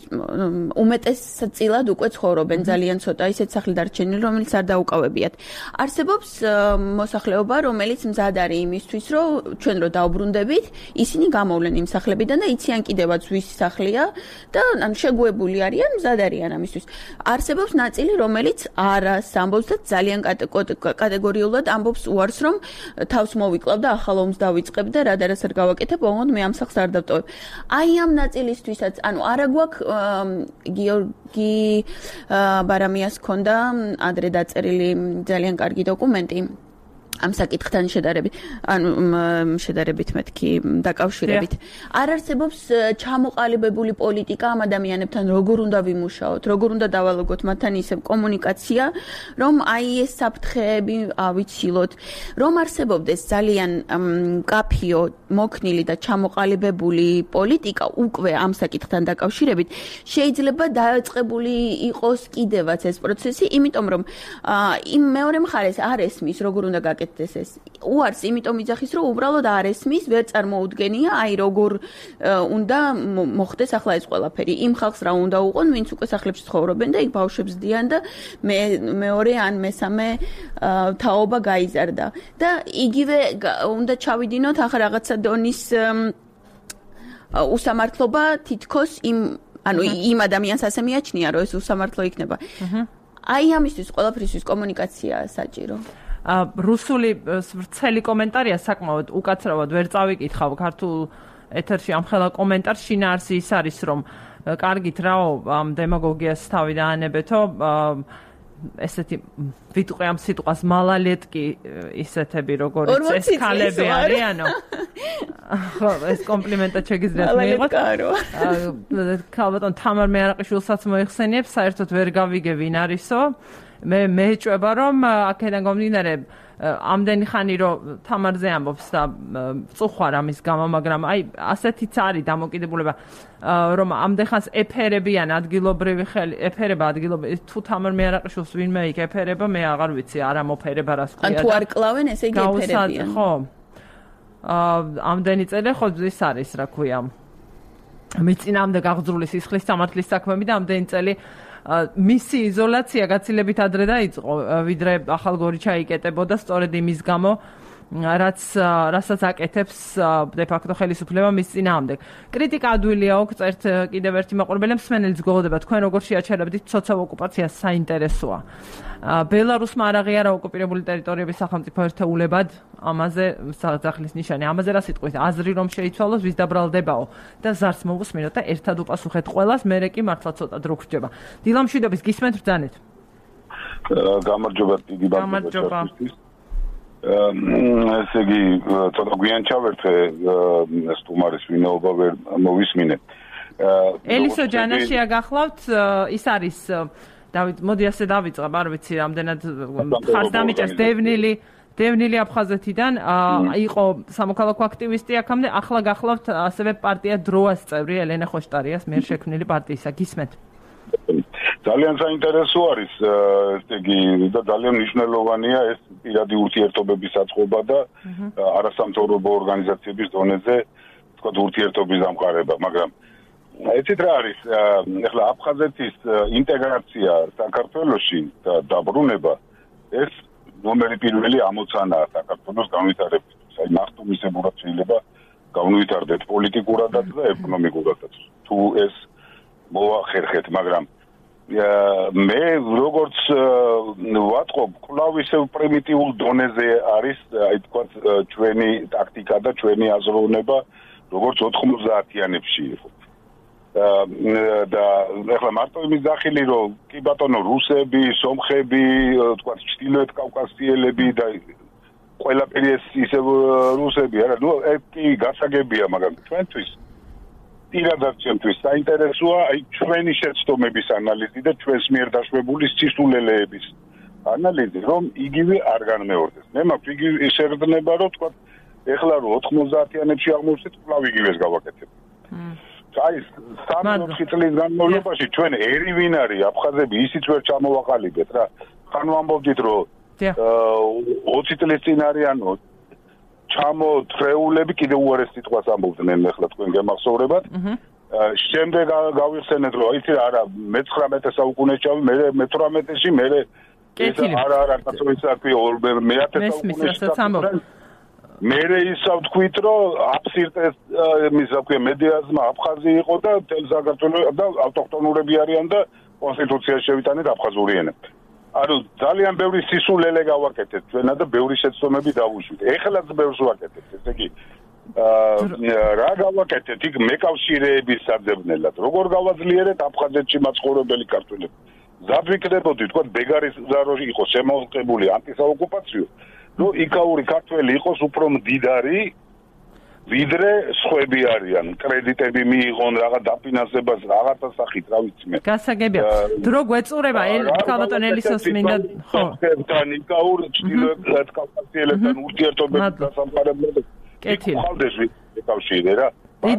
უმეტესწილად უკვე ცხოვრობენ ძალიან ცოტა ისეთ სახლი დარჩენილი რომელიც არ დაუკავებიათ არსებობს მოსახლეობა რომელიც მზად არის იმისთვის რომ ჩვენ რო დაუბრუნდებით ისინი გამოვლენ იმ სახლებიდან და იციან კიდევაც ვისი სახლია და ანუ შეგუებული არიან მზად არიან ამისთვის არსებობს ნაწილი რომელიც არას ამბობს და ძალიან კატეგორიულად ამბობს უარს რომ თავს მოვიკლავ და ახალ ომს დავიწყებ და რა და რას არ გავაკეთებ ოღონდ მე ამ სახლს არ დავტოვებ აი ამ ნაწილისთვისაც ანუ არა გვაქვს გიორგი ბარამიას ქონდა ადრე დაწერილი ძალიან კარგი დოკუმენტი ამ საკითხთან შედარებით ანუ შედარებით მეთქი დაკავშირებით არ არსებობს ჩამოყალიბებული პოლიტიკა ამ ადამიანებთან როგორ უნდა ვიმუშაოთ როგორ უნდა დავალაგოთ მათთან ისევ კომუნიკაცია რომ აი ეს საფრთხეები ავიცილოთ რომ არსებობდეს ძალიან კაფიო მოქნილი და ჩამოყალიბებული პოლიტიკა უკვე ამ საკითხთან დაკავშირებით შეიძლება დაიწყებული იყოს კიდევაც ეს პროცესი იმიტომ რომ იმ მეორე მხარეს არ ესმის როგორ უნდა გაკეთდეს ეს უარს იმიტომ იძახის რომ უბრალოდ არ ესმის ვერ წარმოუდგენია აი როგორ უნდა მოხდეს ახლა ეს ყველაფერი იმ ხალხს რა უნდა უყონ ვინც უკვე სახლებში ცხოვრობენ და იქ ბავშვებს დიან და მე მეორე ან მესამე თაობა გაიზარდა და იგივე უნდა ჩავიდინოთ ახლა რაღაცა დონის უსამართლობა თითქოს იმ ანუ იმ ადამიანს ასე მიაჩნია რომ ეს უსამართლო იქნება აი ამისთვის ყველაფრისთვის კომუნიკაცია საჭირო რუსული ვრცელი კომენტარია საკმაოდ უკაცრავად ვერ წავიკითხავ ქართულ ეთერში ამ ხელა კომენტარს შინაარსი ის არის რომ კარგით რაო ამ დემაგოგიას თავი დაანებეთო ესეთი ვიტყვი ამ სიტყვას მალალეტკი ისეთები როგორც ეს ქალები არიანო ხო ეს კომპლიმენტად შეგიძლიათ მიიღოთ ქალბატონ თამარ მეარაყიშვილსაც მოიხსენიებს საერთოდ ვერ გავიგე ვინ არისო მე მეეჭვება რომ აქედან გამომდინარე ამდენი ხანი რომ თამარზე ამბობს და წუხარ ამის გამო მაგრამ აი ასეთიც არის დამოკიდებულება რომ ამდენ ხანს ეფერებიან ადგილობრივი ხელი ეფერება ადგილობრივი თუ თამარ მეარაყიშვილს ვინმე იქ ეფერება მე აღარ ვიცი არა მოფერება რას ქვია ან თუ არ კლავენ ესე იგი ეფერებიან ხო ამდენი წელი ხო ის არის რა ქვია მიწინამდე გაღძრული სისხლის სამართლის საქმეები და ამდენი წელი მისი იზოლაცია გაცილებით ადრე დაიწყო ვიდრე ახალგორი ჩაიკეტებოდა სწორედ იმის გამო რაც რასაც აკეთებს de facto ხელისუფლება მის წინააღმდეგ. კრიტიკა ადვილია აქვს წერთ კიდევ ერთი მაყურებელი მსმენელიც გველოდება თქვენ როგორ შეაჩერებდით ცოცავ ოკუპაციას საინტერესოა. ბელარუსმა არ აღიარა ოკუპირებული ტერიტორიების სახელმწიფო ერთეულებად, ამაზე საძახლის ნიშანი, ამაზე რა სიტყვით, აზრი რომ შეიცვალოს, ვის დაბრალდებაო და ზარს მოვუსმინოთ და ერთად უპასუხეთ ყველას, მერე კი მართლა ცოტა დრო გრჩება. დილამშვიდობის გისმენთ ბრძანეთ. გამარჯობა დიდი გამარჯობა. ესე იგი, ცოტა გვიან ჩავერთე სტუმარის ვინაობა ვერ მოვისმინე. ელისო ჯანაშია გახლავთ, ის არის დავით, მოდი ასე დავიწყებ, არ ვიცი, რამდენად ხარს დამიჭერს დევნილი, დევნილი აფხაზეთიდან, იყო სამოქალაქო აქტივისტი აქამდე, ახლა გახლავთ ასევე პარტია დროას წევრი ელენე ხოშტარიას მიერ შექმნილი პარტიისა. გისმენთ. ძალიან საინტერესო არის, ესე იგი, და ძალიან მნიშვნელოვანია ეს პირადი ურთიერთობების აწყობა და არასამთავრობო ორგანიზაციების დონეზე, თქვა ურთიერთობის დამყარება, მაგრამ ეცით რა არის, ეხლა აფხაზეთის ინტეგრაცია საქართველოში და დაბრუნება ეს ნომერი პირველი ამოცანაა საქართველოს განვითარებისთვის. აი მართლმისებურად შეიძლება განვითარდეთ პოლიტიკურადაც და ეკონომიკურადაც. თუ ეს მოახერხეთ, მაგრამ მე როგორც ვატყობ, კვლავ ისევ პრიმიტიულ დონეზე არის, აი თქვა ჩვენი ტაქტიკა და ჩვენი აზროვნება, როგორც ოთხმოცდაათიანებში იყო. და ეხლა მარტო იმის დახილი რომ კი ბატონო რუსები, სომხები, თქვა ჩრდილოეთ კავკასიელები და ყველაფერი ეს ისე რუსები არა, ნუ ეს კი გასაგებია, მაგრამ ჩვენთვის პირადად ჩვენთვის საინტერესოა აი ჩვენი შეცდომების ანალიზი და ჩვენს მიერ დაშვებული სისულელეების ანალიზი, რომ იგივე არ განმეორდეს. მე მაქვს იგივე შეგრძნება, რომ თქვა ეხლა რომ ოთხმოცდაათიანებში აღმოვჩეთ, კვლავ იგივეს გავაკეთებ. აი სამი-ოთხი წლის განმავლობაში ჩვენ ერივინ არის აფხაზები ისიც ვერ ჩამოვაყალიბეთ რა. ხან ვამბობდით რომ ოცი წლის წინ არიანო ჩამოთრეულები კიდევ უარეს სიტყვას ამბობდნენ ახლა თქვენ გემახსოვრებათ. შემდეგ გავიხსენეთ რომ იცი არა მეცხრამეტე საუკუნეში ჩავი მე მეთვრამეტეში მე არა არა კაცოიცაკი მეათე საუკუნეში მერე ისა ვთქვით რომ აბსირტეს იმის რა ქვია მედიაზმა აფხაზი იყო და თელ საქართველოს და ავტოქტონურები არიან და კონსტიტუციაში შევიტანეთ აფხაზური ენა. ანუ ძალიან ბევრი სისულელე გავაკეთეთ ჩვენა და ბევრი შეცდომები დავუშვით. ეხლაც ბევრს ვაკეთებთ, ესე იგი რა გავაკეთეთ იქ მეკავშირეების საძებნელად. როგორ გავაძლიერეთ აფხაზეთში მაცხოვრებელი ქართველები. ზად ვიქნებოდი თქვა ბეგარის ზაროში იყოს შემოყებული ანტისაოკუპაციო. ნუ იქაური ქართველი იყოს უფრო მდიდარი ვიდრე სხვები არიან. კრედიტები მიიღონ, რაღაც დაფინანსებას, რაღაცა სახით, რა ვიცი მე. გასაგებია. დრო გვეწურება ქალბატონ ელისოს მინდა, ხო. თან იქაურ ჩრდილოეთ კავკასიელებთან ურთიერთობების დასამყარებლად. კეთილი. ხალდეს ვიკავშირე რა. დიდი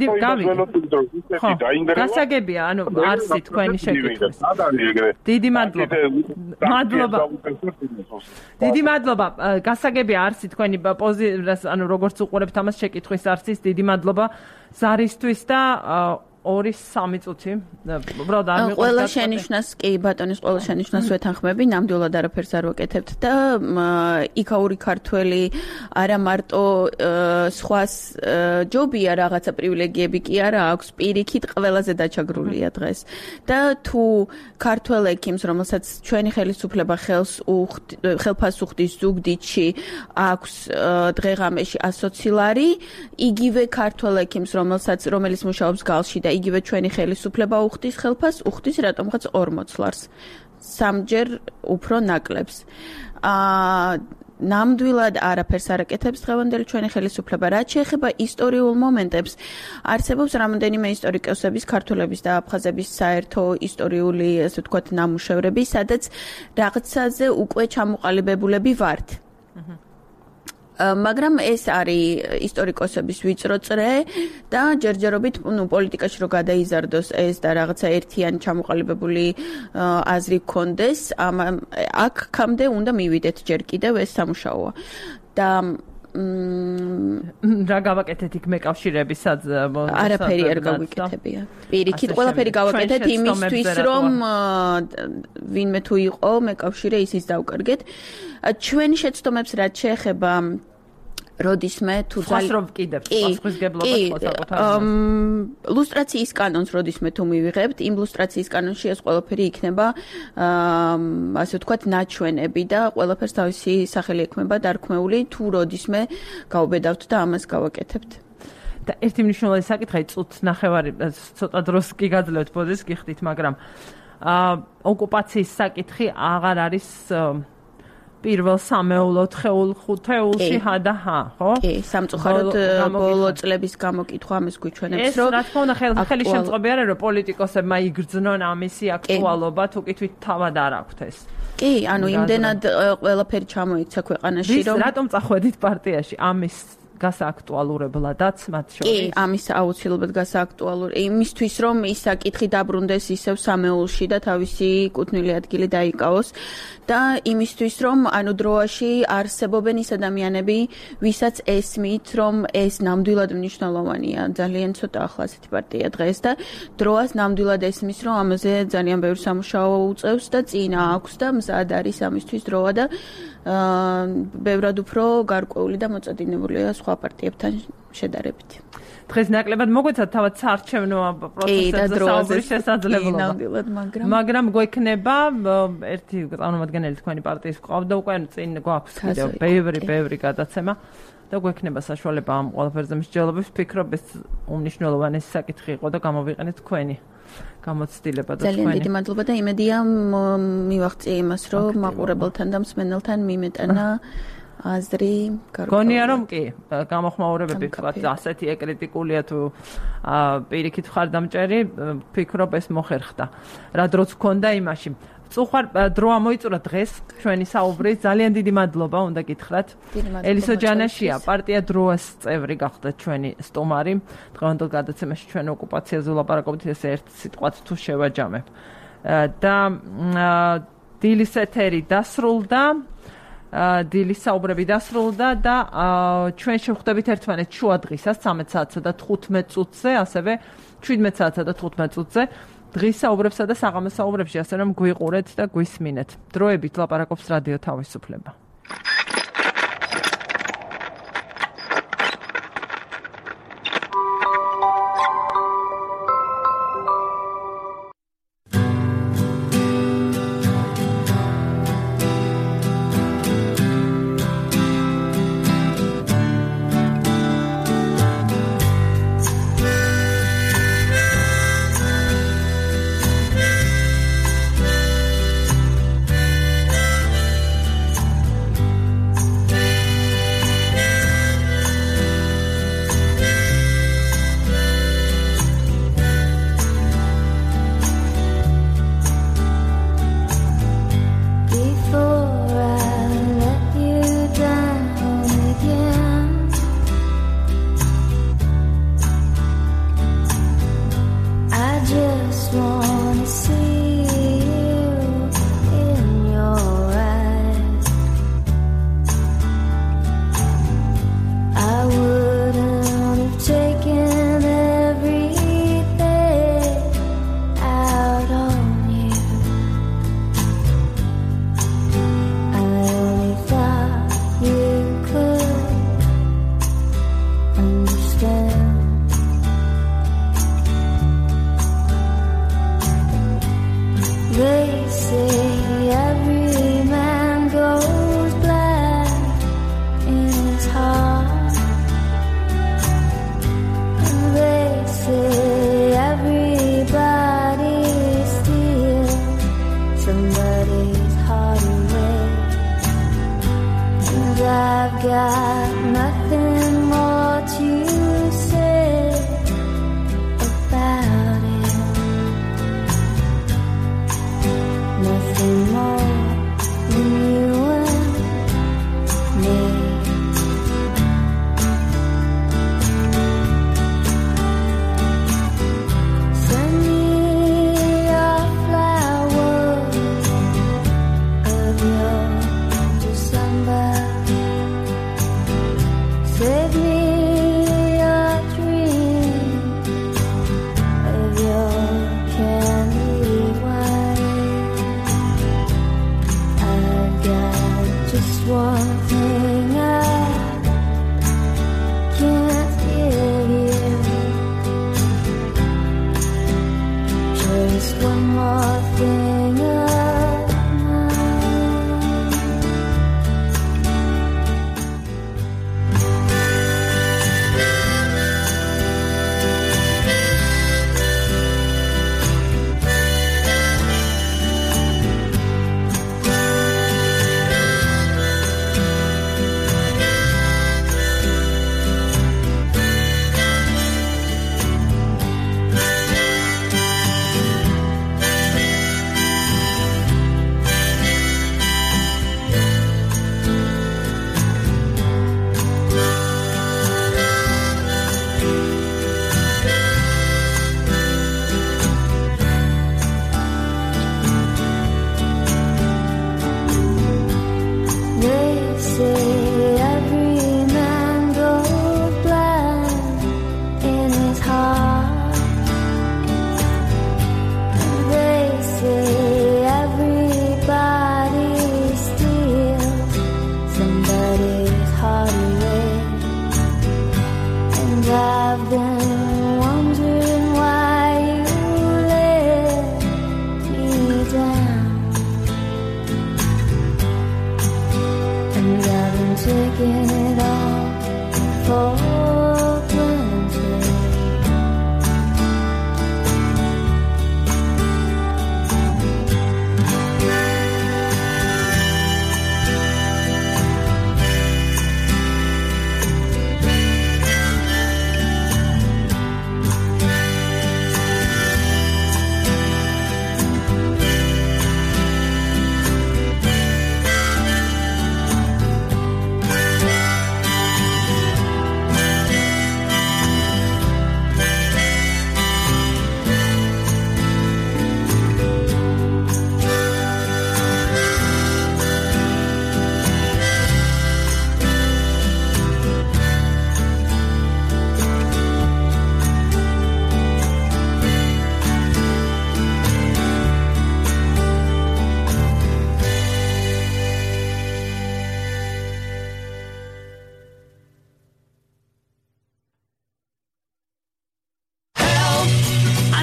გასაგებია, ანუ არსი თქვენი შეკითხვის. დიდი მადლობა. მადლობა. დიდი მადლობა. გასაგებია არსი თქვენი პოზიციას, ანუ როგორც უყურებთ ამას შეკითხვის არსის, დიდი მადლობა ზარისთვის და ორი სამი წუთი. უბრალოდ არ მიყვარს. ყველა შენიშვნას, კი ბატონის ყველა შენიშვნას ვეთანხმები, ნამდვილად არაფერს არ ვაკეთებთ და იქაური ქართველი არა მარტო სხვას ჯობია რაღაცა პრივილეგიები კი არა აქვს, პირიქით ყველაზე დაჩაგრულია დღეს. და თუ ქართველ ექიმს, რომელსაც ჩვენი ხელისუფლება ხელს ხელფას უხდის ზუგდიდში აქვს დღეღამეში ასოცი ლარი, იგივე ქართველ ექიმს, რომელსაც რომელიც მუშაობს გალში და იგივე ჩვენი ხელისუფლება უხდის ხელფას, უხდის რატომღაც ორმოც ლარს. სამჯერ უფრო ნაკლებს. აა ნამდვილად არაფერს არ აკეთებს დღევანდელი ჩვენი ხელისუფლება. რაც შეეხება ისტორიულ მომენტებს, არსებობს რამდენიმე ისტორიკოსების, ქართველების და აფხაზების საერთო ისტორიული, ასე ვთქვათ, ნამუშევრები, სადაც რაღაცაზე უკვე ჩამოყალიბებულები ვართ. მაგრამ ეს არის ისტორიკოსების ვიწრო წრე და ჯერჯერობით ნუ პოლიტიკაში რო გადაიზარდოს ეს და რაღაცა ერთიანი ჩამოყალიბებული აზრი გქონდეს, აქ კამდე უნდა მივიდეთ ჯერ კიდევ ეს სამუშაოა. და რა გავაკეთეთ იქ მეკავშირებისაც არაფერი არ გავიკეთებია. პირიქით ყველაფერი გავაკეთეთ იმისთვის რომ ვინმე თუ იყო მეკავშირე ისიც დავკარგეთ. ჩვენი შეცდომებს რაც შეეხება როდისმე თუ ძალიან ვკიდებთ პასუხისგებლობას საკუთარ ლუსტრაციის კანონს როდისმე თუ მივიღებთ, იმ ლუსტრაციის კანონში ეს ყველაფერი იქნება ასე ვთქვათ ნაჩვენები და ყველაფერს თავისი სახელი ექმება დარქმეული თუ როდისმე გავბედავთ და ამას გავაკეთებთ. და ერთი მნიშვნელოვანი საკითხი წუთ ნახევარი ცოტა დროს კი გაძლევთ პოზის გიხდით, მაგრამ ოკუპაციის საკითხი აღარ არის პირველ სამეულო თხეულ ხუთეულში ჰადაჰა, ხო? კი, სამწუხაროდ ბოლო წლების გამოკითხვა ამის გვიჩვენებს, რომ ეს რა თქმა უნდა ხელი შემწყობი არა, რომ პოლიტიკოსებმა იგრძნონ ამისი აქტუალობა, თუ კი თვით თავად არ აქვთ ეს. კი, ანუ იმდენად ყველაფერი ჩამოიქცა ქვეყანაში, რომ რატომ წახვედით პარტიაში ამის გასააქტუალურებლადაც მათ შორის. კი, ამის აუცილებლად გასააქტუალურ. იმისთვის რომ ის საკითხი დაბრუნდეს ისევ სამეულში და თავისი კუთვნილი ადგილი დაიკავოს და იმისთვის რომ ანუ დროაში არსებობენ ის ადამიანები, ვისაც ესმით რომ ეს ნამდვილად მნიშვნელოვანია, ძალიან ცოტა ახლა ასეთი პარტია დღეს და დროას ნამდვილად ესმის რომ ამაზე ძალიან ბევრი სამუშაო უწევს და წინა აქვს და მზად არის ამისთვის დროა და ბევრად უფრო გარკვეული და მოწადინებულია სხვა პარტიებთან შედარებით. დღეს ნაკლებად მოგვეცათ თავად საარჩევნო პროცესებზე საუბრის შესაძლებლობა. მაგრამ მაგრამ გვექნება ერთი წარმომადგენელი თქვენი პარტიის ყავდა უკვე წინ გვაქვს კიდევ ბევრი ბევრი გადაცემა და გვექნება საშუალება ამ ყველაფერზე მსჯელობის. ვფიქრობ ეს უმნიშვნელოვანესი საკითხი იყო და გამოვიყენეთ თქვენი გამოცდილება და თქვენი. ძალიან დიდი მადლობა და იმედია მივაღწია იმას, რომ მაყურებელთან და მსმენელთან მიმეტანა აზრი გარკვეული. გონია რომ კი, გამოხმაურებები ვთქვათ, ასეთი ეკრიტიკულია თუ პირიქით ხარდამჭერი, ვფიქრობ ეს მოხერხდა. რა დროც გქონდა იმაში. წუხარ დრო ამოიწურა დღეს ჩვენი საუბრი. ძალიან დიდი მადლობა უნდა გითხრათ. ელისო ჯანაშია, პარტია დროას წევრი გახდა ჩვენი სტუმარი. დღევანდელ გადაცემაში ჩვენ ოკუპაციაზე ვლაპარაკობთ, ეს ერთ სიტყვად თუ შევაჯამებ. და დილის ეთერი დასრულდა. დილის საუბრები დასრულდა და ჩვენ შევხვდებით ერთმანეთს შუა დღისას ცამეტ საათსა და თხუთმეტ წუთზე, ასევე შვიდმეტ საათსა და თხუთმეტ წუთზე. დღის საუბრებსა და საღამოს საუბრებში ასე რომ გვიყურეთ და გვისმინეთ. დროებით ლაპარაკობს რადიო თავისუფლება.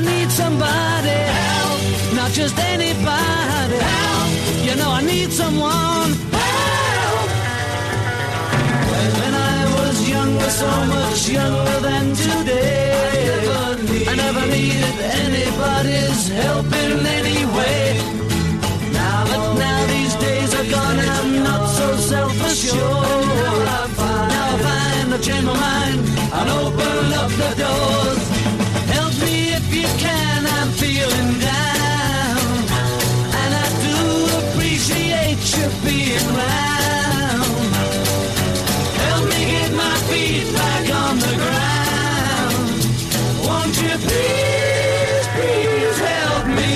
need somebody help, not just anybody help. You know I need someone help. When I was younger, so much younger than today, I never, need, I never needed anybody's help in any way. Now that now these days are gone, I'm not so self-assured. Now I find, now I find I've changed my mind and open up the doors. Help me if you can, I'm feeling down, and I do appreciate you being round. Help me get my feet back on the ground. Won't you please, please help me?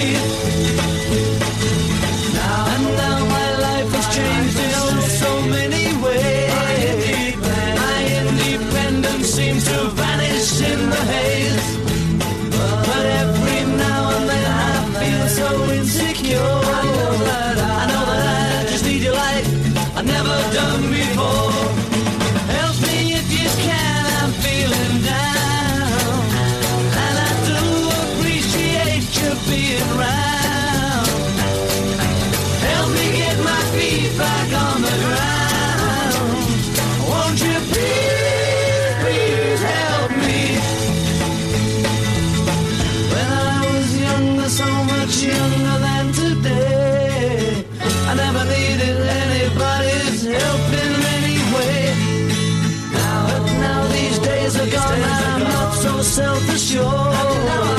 Now and now my life has changed in oh so many ways. My independence seems to vanish in the haze. But every now and then I feel so insecure. I know that I, I know that I just need your light I've never done before. Help me if you can, I'm feeling down, and I do appreciate you being round. Help me get my feet back on the ground. Won't you please, please help me? When I was younger, so much younger than today, I never needed anybody's help in any way. Now, now these days are gone, I'm not so self-assured.